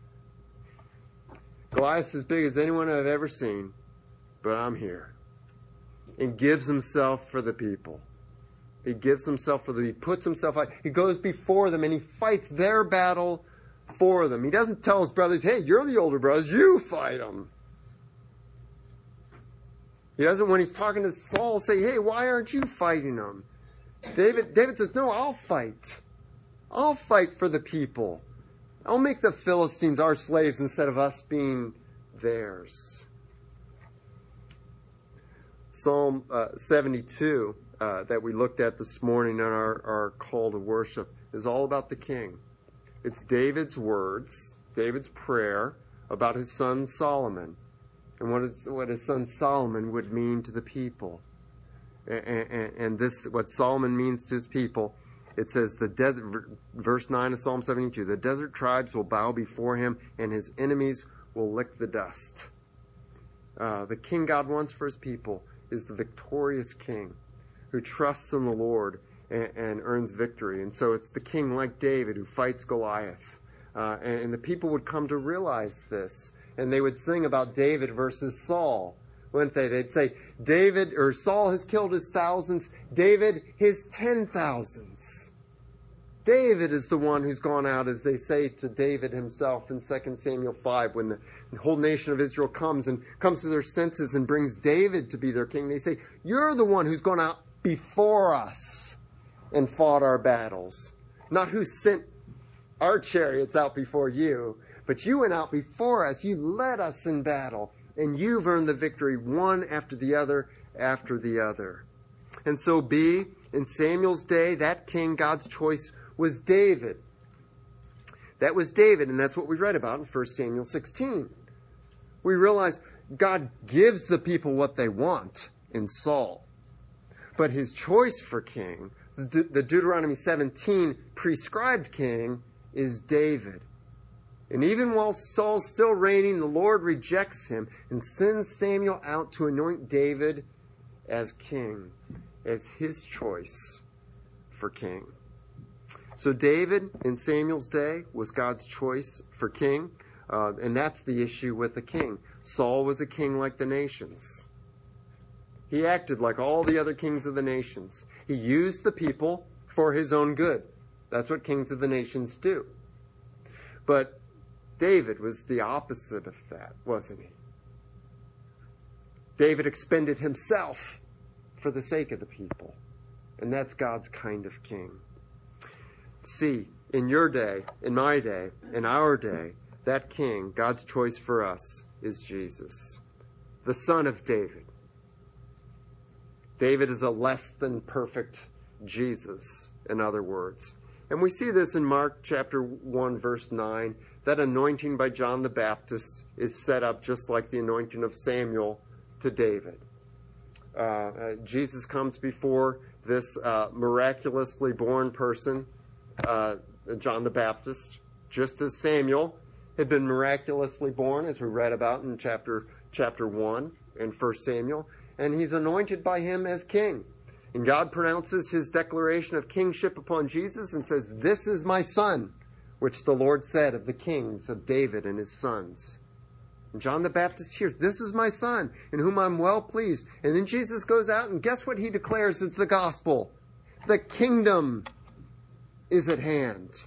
Goliath's as big as anyone I've ever seen, but I'm here. And gives himself for the people. He gives himself for them. He puts himself out. He goes before them and he fights their battle for them. He doesn't tell his brothers, hey, you're the older brothers, you fight them. He doesn't, when he's talking to Saul, say, hey, why aren't you fighting them? David, David says, no, I'll fight. I'll fight for the people. I'll make the Philistines our slaves instead of us being theirs. Psalm uh, seventy-two. Uh, that we looked at this morning in our, our call to worship is all about the king. It's David's words, David's prayer about his son Solomon and what his, what his son Solomon would mean to the people. And, and, and this, what Solomon means to his people, it says, the desert, verse nine of Psalm seventy-two, the desert tribes will bow before him and his enemies will lick the dust. Uh, the king God wants for his people is the victorious king who trusts in the Lord and, and earns victory. And so it's the king like David who fights Goliath. Uh, and, and the people would come to realize this. And they would sing about David versus Saul, wouldn't they? They'd say, David, or Saul has killed his thousands, David his ten thousands. David is the one who's gone out, as they say to David himself in Second Samuel five, when the, the whole nation of Israel comes and comes to their senses and brings David to be their king. They say, you're the one who's gone out before us and fought our battles. Not who sent our chariots out before you, but you went out before us. You led us in battle, and you've earned the victory one after the other after the other. And so B, in Samuel's day, that king, God's choice, was David. That was David, and that's what we read about in First Samuel sixteen. We realize God gives the people what they want in Saul. But his choice for king, the, De- the Deuteronomy seventeen prescribed king, is David. And even while Saul's still reigning, the Lord rejects him and sends Samuel out to anoint David as king, as his choice for king. So David, in Samuel's day, was God's choice for king, uh, and that's the issue with the king. Saul was a king like the nations. He acted like all the other kings of the nations. He used the people for his own good. That's what kings of the nations do. But David was the opposite of that, wasn't he? David expended himself for the sake of the people, and that's God's kind of king. See, in your day, in my day, in our day, that king, God's choice for us, is Jesus, the son of David. David is a less than perfect Jesus, in other words. And we see this in Mark chapter one, verse nine. That anointing by John the Baptist is set up just like the anointing of Samuel to David. Uh, uh, Jesus comes before this uh, miraculously born person, Uh, John the Baptist, just as Samuel had been miraculously born, as we read about in chapter chapter one in First Samuel, and he's anointed by him as king. And God pronounces his declaration of kingship upon Jesus and says, "This is my son," which the Lord said of the kings of David and his sons. And John the Baptist hears, "This is my son, in whom I'm well pleased." And then Jesus goes out, and guess what he declares? It's the gospel. The kingdom is at hand.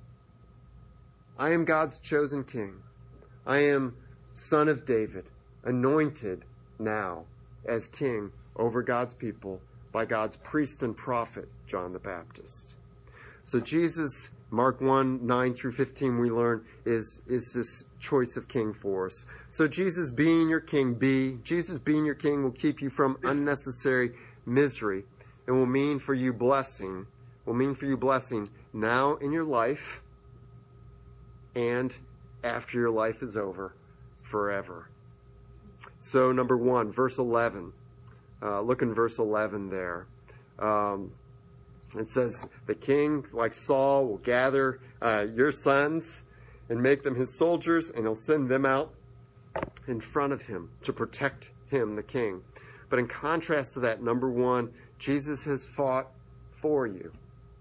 I am God's chosen king. I am son of David, anointed now as king over God's people by God's priest and prophet, John the Baptist. So Jesus, Mark one, nine through fifteen, we learn, is, is this choice of king for us. So Jesus being your king, B, Jesus being your king will keep you from unnecessary misery and will mean for you blessing will mean for you blessing now in your life and after your life is over forever. So number one, verse eleven. Uh, look in verse eleven there. Um, it says, the king, like Saul, will gather uh, your sons and make them his soldiers, and he'll send them out in front of him to protect him, the king. But in contrast to that, number one, Jesus has fought for you.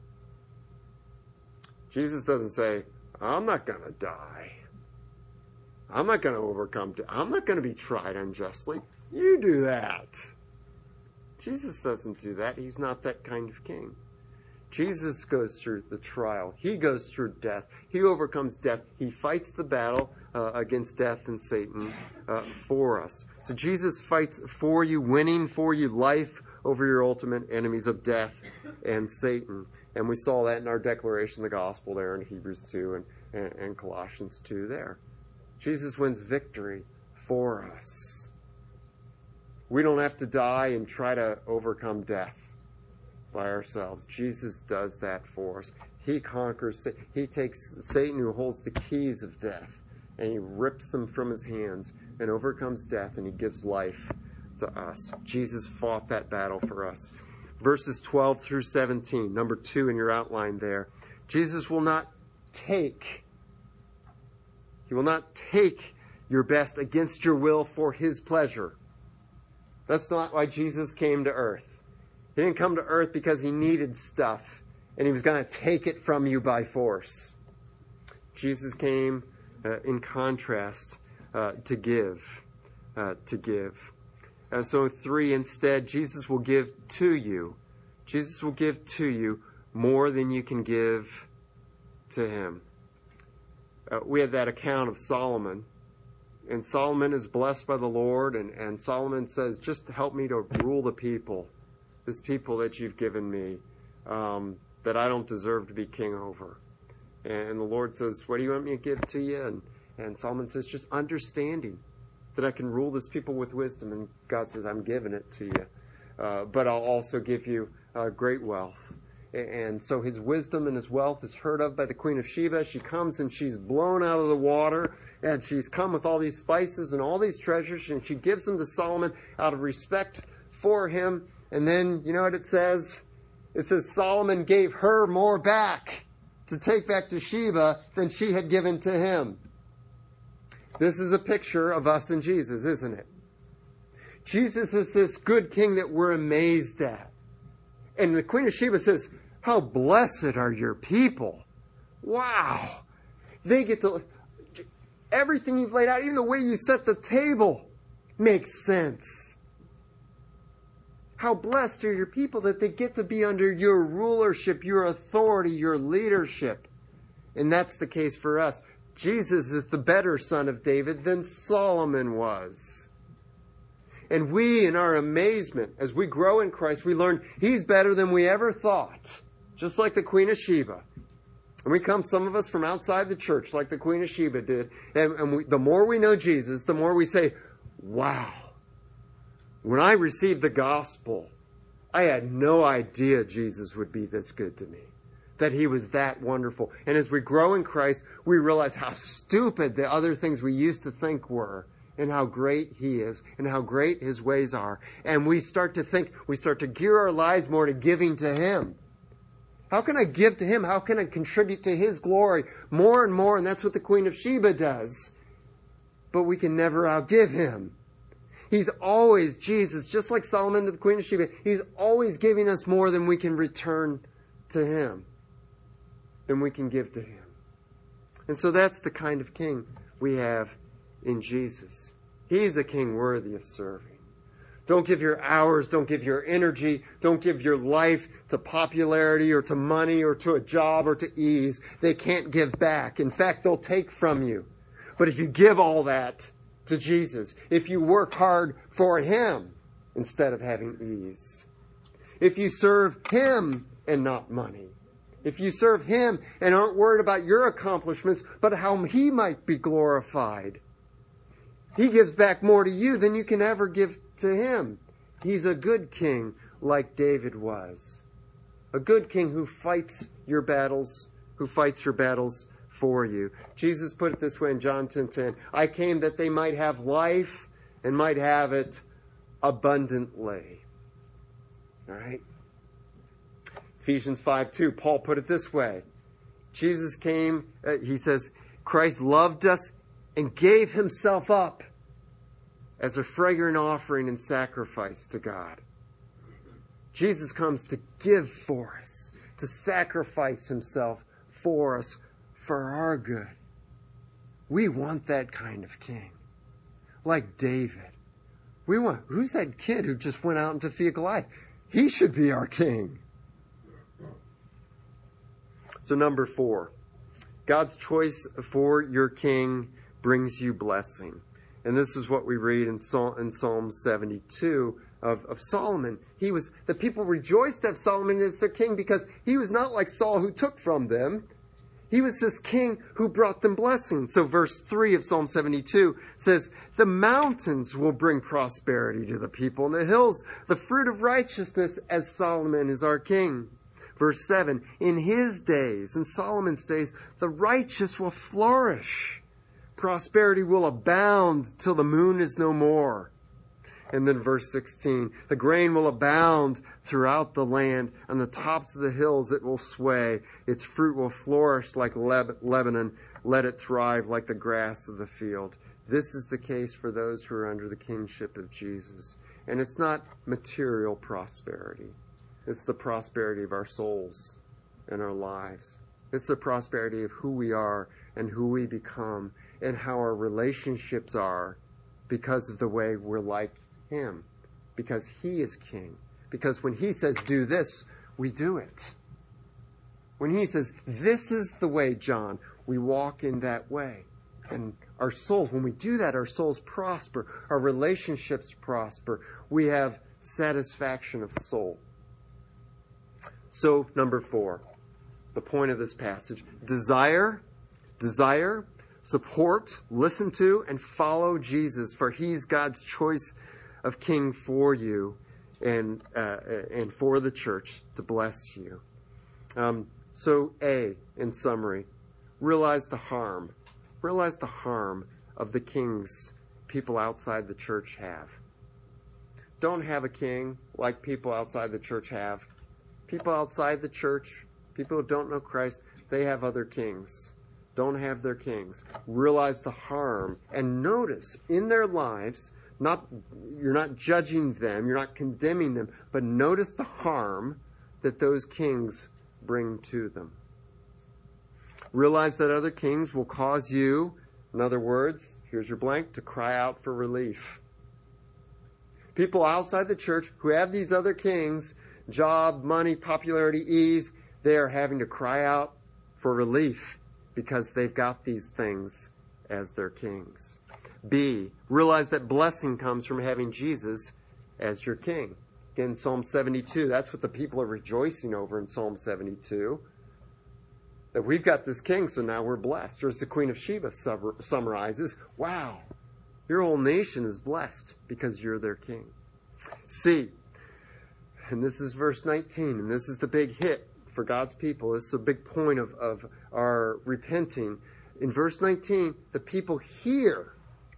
Jesus doesn't say, I'm not going to die. I'm not going to overcome. I'm not going to be tried unjustly. You do that. Jesus doesn't do that. He's not that kind of king. Jesus goes through the trial. He goes through death. He overcomes death. He fights the battle uh, against death and Satan uh, for us. So Jesus fights for you, winning for you life over your ultimate enemies of death and Satan. And we saw that in our declaration of the gospel there in Hebrews two and, and, and Colossians two there. Jesus wins victory for us. We don't have to die and try to overcome death by ourselves. Jesus does that for us. He conquers, he takes Satan, who holds the keys of death, and he rips them from his hands and overcomes death, and he gives life to us. Jesus fought that battle for us. Verses twelve through seventeen, number two in your outline there. Jesus will not take, he will not take your best against your will for his pleasure. That's not why Jesus came to earth. He didn't come to earth because he needed stuff and he was going to take it from you by force. Jesus came uh, in contrast uh, to give, uh, to give. Uh, so three, instead, Jesus will give to you. Jesus will give to you more than you can give to him. Uh, we had that account of Solomon. And Solomon is blessed by the Lord. And, and Solomon says, just help me to rule the people. This people that you've given me, um, that I don't deserve to be king over. And the Lord says, what do you want me to give to you? And, and Solomon says, just understanding that I can rule this people with wisdom. And God says, I'm giving it to you. Uh, but I'll also give you uh, great wealth. And so his wisdom and his wealth is heard of by the Queen of Sheba. She comes and she's blown out of the water. And she's come with all these spices and all these treasures. And she gives them to Solomon out of respect for him. And then, you know what it says? It says Solomon gave her more back to take back to Sheba than she had given to him. This is a picture of us and Jesus, isn't it? Jesus is this good king that we're amazed at. And the Queen of Sheba says, how blessed are your people. Wow. They get to, everything you've laid out, even the way you set the table makes sense. How blessed are your people that they get to be under your rulership, your authority, your leadership. And that's the case for us. Jesus is the better son of David than Solomon was. And we, in our amazement, as we grow in Christ, we learn he's better than we ever thought. Just like the Queen of Sheba. And we come, some of us, from outside the church, like the Queen of Sheba did. And, and we, the more we know Jesus, the more we say, wow. When I received the gospel, I had no idea Jesus would be this good to me. That he was that wonderful. And as we grow in Christ, we realize how stupid the other things we used to think were. And how great he is. And how great his ways are. And we start to think, we start to gear our lives more to giving to him. How can I give to him? How can I contribute to his glory more and more? And that's what the Queen of Sheba does. But we can never outgive him. He's always, Jesus, just like Solomon to the Queen of Sheba, he's always giving us more than we can return to him, than we can give to him. And so that's the kind of king we have in Jesus. He's a king worthy of serving. Don't give your hours, don't give your energy, don't give your life to popularity or to money or to a job or to ease. They can't give back. In fact, they'll take from you. But if you give all that to Jesus, if you work hard for him instead of having ease, if you serve him and not money, if you serve him and aren't worried about your accomplishments, but how he might be glorified, he gives back more to you than you can ever give to him. He's a good king like David was. A good king who fights your battles, who fights your battles for you. Jesus put it this way in John ten ten. I came that they might have life and might have it abundantly. All right? Ephesians five two, Paul put it this way. Jesus came, uh, he says, Christ loved us and gave himself up as a fragrant offering and sacrifice to God. Jesus comes to give for us, to sacrifice himself for us, for our good. We want that kind of king. Like David. We want, who's that kid who just went out and defeated Goliath? He should be our king. So number four, God's choice for your king brings you blessing. And this is what we read in Psalm seventy-two of, of Solomon. He was, the people rejoiced to have Solomon as their king because he was not like Saul who took from them. He was this king who brought them blessings. So verse three of Psalm seventy-two says, the mountains will bring prosperity to the people, and the hills, the fruit of righteousness, as Solomon is our king. Verse seven, in his days, in Solomon's days, the righteous will flourish. Prosperity will abound till the moon is no more. And then verse sixteen, the grain will abound throughout the land. On the tops of the hills it will sway. Its fruit will flourish like Lebanon. Let it thrive like the grass of the field. This is the case for those who are under the kingship of Jesus. And it's not material prosperity. It's the prosperity of our souls and our lives. It's the prosperity of who we are and who we become and how our relationships are because of the way we're like him, because he is king. Because when he says, do this, we do it. When he says, this is the way, John, we walk in that way. And our souls, when we do that, our souls prosper. Our relationships prosper. We have satisfaction of soul. So, number four, the point of this passage. Desire, desire, support, listen to, and follow Jesus, for he's God's choice of king for you and uh, and for the church to bless you. Um, so, A, in summary, realize the harm. Realize the harm of the kings people outside the church have. Don't have a king like people outside the church have. People outside the church, people who don't know Christ, they have other kings. Don't have their kings. Realize the harm and notice in their lives, not you're not judging them, you're not condemning them, but notice the harm that those kings bring to them. Realize that other kings will cause you, in other words, here's your blank, to cry out for relief. People outside the church who have these other kings, job, money, popularity, ease, they are having to cry out for relief because they've got these things as their kings. B, realize that blessing comes from having Jesus as your king. Again, Psalm seventy-two, that's what the people are rejoicing over in Psalm seventy-two. That we've got this king, so now we're blessed. Or as the Queen of Sheba summarizes, wow, your whole nation is blessed because you're their king. C, and this is verse nineteen, and this is the big hit for God's people. This is a big point of, of our repenting. In verse nineteen, the people hear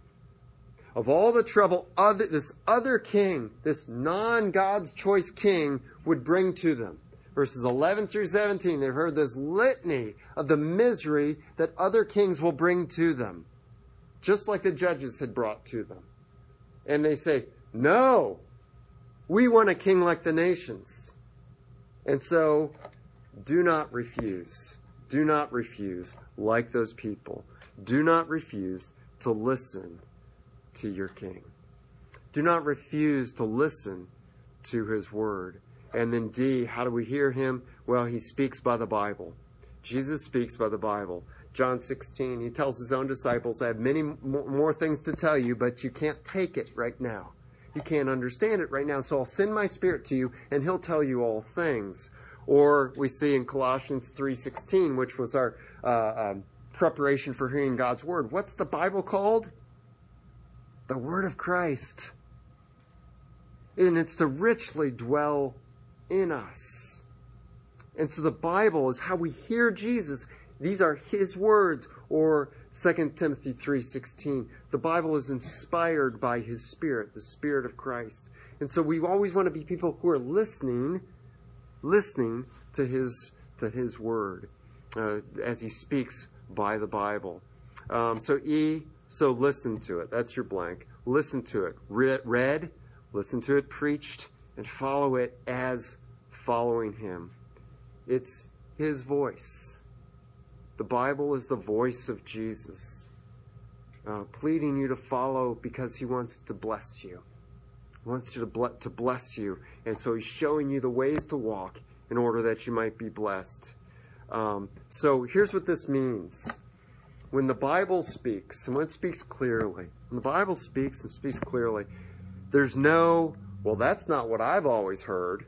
of all the trouble other, this other king, this non-God's choice king would bring to them. Verses eleven through seventeen, they've heard this litany of the misery that other kings will bring to them, just like the judges had brought to them. And they say, no, we want a king like the nations. And so, do not refuse. Do not refuse, like those people. Do not refuse to listen to your king. Do not refuse to listen to his word. And then D, how do we hear him? Well, he speaks by the Bible. Jesus speaks by the Bible. John sixteen, he tells his own disciples, I have many more things to tell you, but you can't take it right now. You can't understand it right now, so I'll send my Spirit to you, and he'll tell you all things. Or we see in Colossians three sixteen, which was our uh, um, preparation for hearing God's word. What's the Bible called? The Word of Christ. And it's to richly dwell in us. And so the Bible is how we hear Jesus. These are his words. Or Second Timothy three sixteen. The Bible is inspired by his Spirit, the Spirit of Christ. And so we always want to be people who are listening, listening to his to his word uh, as he speaks by the Bible. Um, so E, so listen to it. That's your blank. Listen to it. Re- read, listen to it preached, and follow it as following him. It's his voice. The Bible is the voice of Jesus, uh, pleading you to follow because he wants to bless you. He wants you to, ble- to bless you, and so he's showing you the ways to walk in order that you might be blessed. Um, so here's what this means. When the Bible speaks, and when it speaks clearly, when the Bible speaks and speaks clearly, there's no, well, that's not what I've always heard.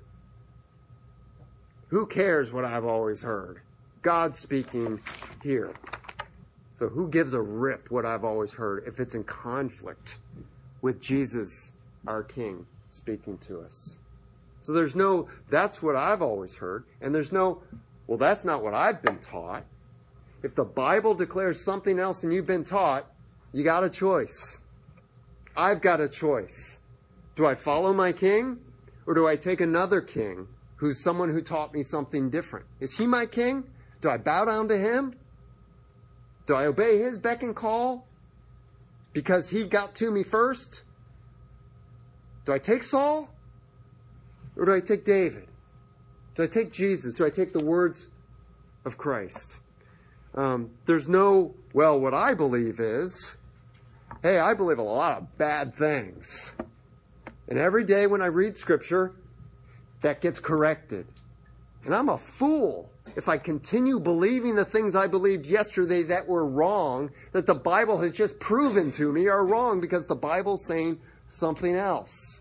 Who cares what I've always heard? God's speaking here. So who gives a rip what I've always heard if it's in conflict with Jesus, our King, speaking to us? So there's no, that's what I've always heard. And there's no, well, that's not what I've been taught. If the Bible declares something else than you've been taught, you got a choice. I've got a choice. Do I follow my king, or do I take another king who's someone who taught me something different? Is he my king? Do I bow down to him? Do I obey his beck and call because he got to me first? Do I take Saul, or do I take David? Do I take Jesus? Do I take the words of Christ? Um, there's no, well, what I believe is, hey, I believe a lot of bad things. And every day when I read Scripture, that gets corrected. And I'm a fool if I continue believing the things I believed yesterday that were wrong, that the Bible has just proven to me are wrong because the Bible's saying something else.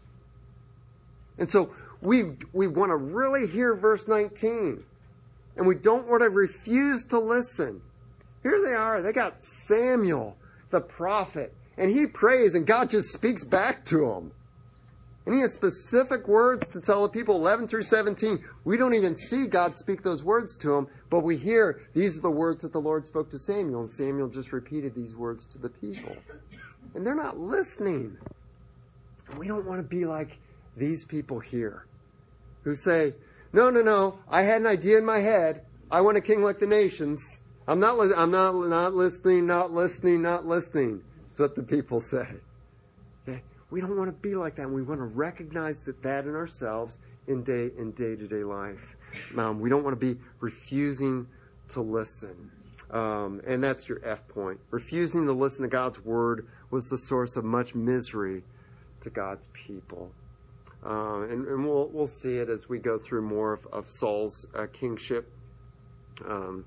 And so we we want to really hear verse nineteen. And we don't want to refuse to listen. Here they are. They got Samuel, the prophet. And he prays and God just speaks back to him. And he has specific words to tell the people, eleven through seventeen. We don't even see God speak those words to him, but we hear these are the words that the Lord spoke to Samuel. And Samuel just repeated these words to the people. And they're not listening. And we don't want to be like these people here who say, no, no, no, I had an idea in my head. I want a king like the nations. I'm not, li- I'm not, not listening, not listening, not listening. That's what the people say. Okay? We don't want to be like that. We want to recognize that, that in ourselves in day in day-to-day life. Um, we don't want to be refusing to listen. Um, and that's your F point. Refusing to listen to God's word was the source of much misery to God's people. Uh, and, and we'll we'll see it as we go through more of, of Saul's uh, kingship. Um,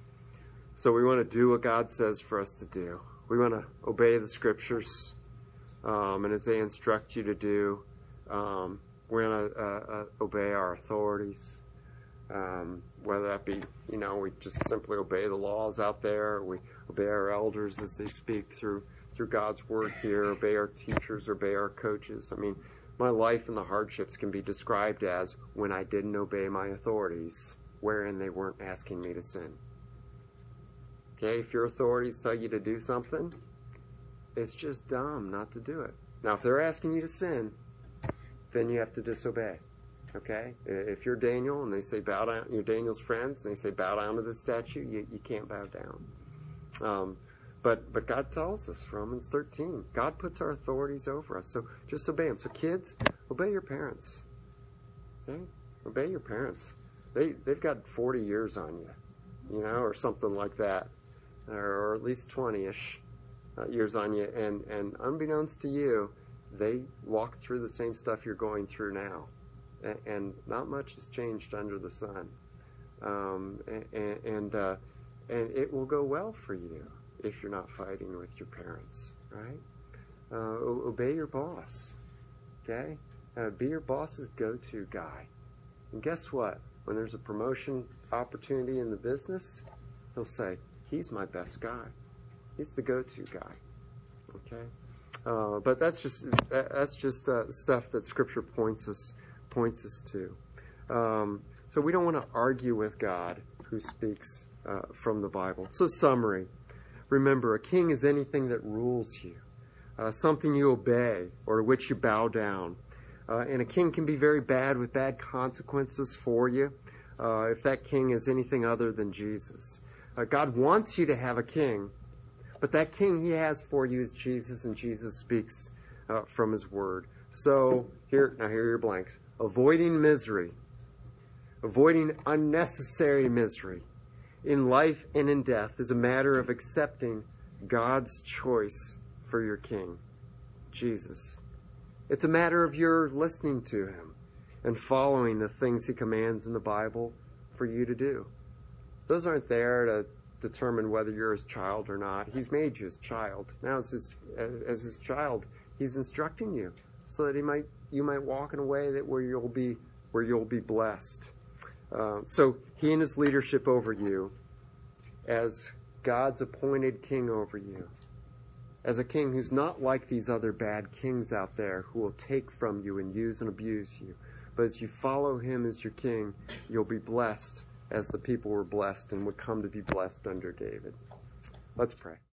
so we want to do what God says for us to do. We want to obey the scriptures. Um, and as they instruct you to do, um, we're going to uh, uh, obey our authorities. Um, whether that be, you know, we just simply obey the laws out there, or we obey our elders as they speak through through God's word here, obey our teachers, obey our coaches. I mean, my life and the hardships can be described as when I didn't obey my authorities, wherein they weren't asking me to sin. Okay, if your authorities tell you to do something, it's just dumb not to do it. Now, if they're asking you to sin, then you have to disobey. Okay? If you're Daniel and they say bow down, you're Daniel's friends, and they say bow down to this statue, you, you can't bow down. Um, but but God tells us, Romans thirteen, God puts our authorities over us. So just obey them. So kids, obey your parents. Okay? Obey your parents. They, they've got forty years on you, you know, or something like that, or, or at least twenty-ish. Uh, years on you, and, and unbeknownst to you, they walk through the same stuff you're going through now, and, and not much has changed under the sun, um, and and, uh, and it will go well for you if you're not fighting with your parents, right? Uh, obey your boss, okay? Uh, be your boss's go-to guy, and guess what? When there's a promotion opportunity in the business, he'll say, he's my best guy. He's the go-to guy, okay? Uh, but that's just that's just uh, stuff that Scripture points us points us to. Um, so we don't want to argue with God who speaks uh, from the Bible. So summary: remember, a king is anything that rules you, uh, something you obey or to which you bow down. Uh, and a king can be very bad with bad consequences for you uh, if that king is anything other than Jesus. Uh, God wants you to have a king. But that king he has for you is Jesus, and Jesus speaks uh, from his word. So here, now here are your blanks. Avoiding misery, avoiding unnecessary misery in life and in death is a matter of accepting God's choice for your king, Jesus. It's a matter of your listening to him and following the things he commands in the Bible for you to do. Those aren't there to determine whether you're his child or not. He's made you his child. Now, as his, as, as his child, he's instructing you so that he might you might walk in a way that where you'll be where you'll be blessed. Uh, so he and his leadership over you, as God's appointed king over you, as a king who's not like these other bad kings out there who will take from you and use and abuse you, but as you follow him as your king, you'll be blessed as the people were blessed and would come to be blessed under David. Let's pray.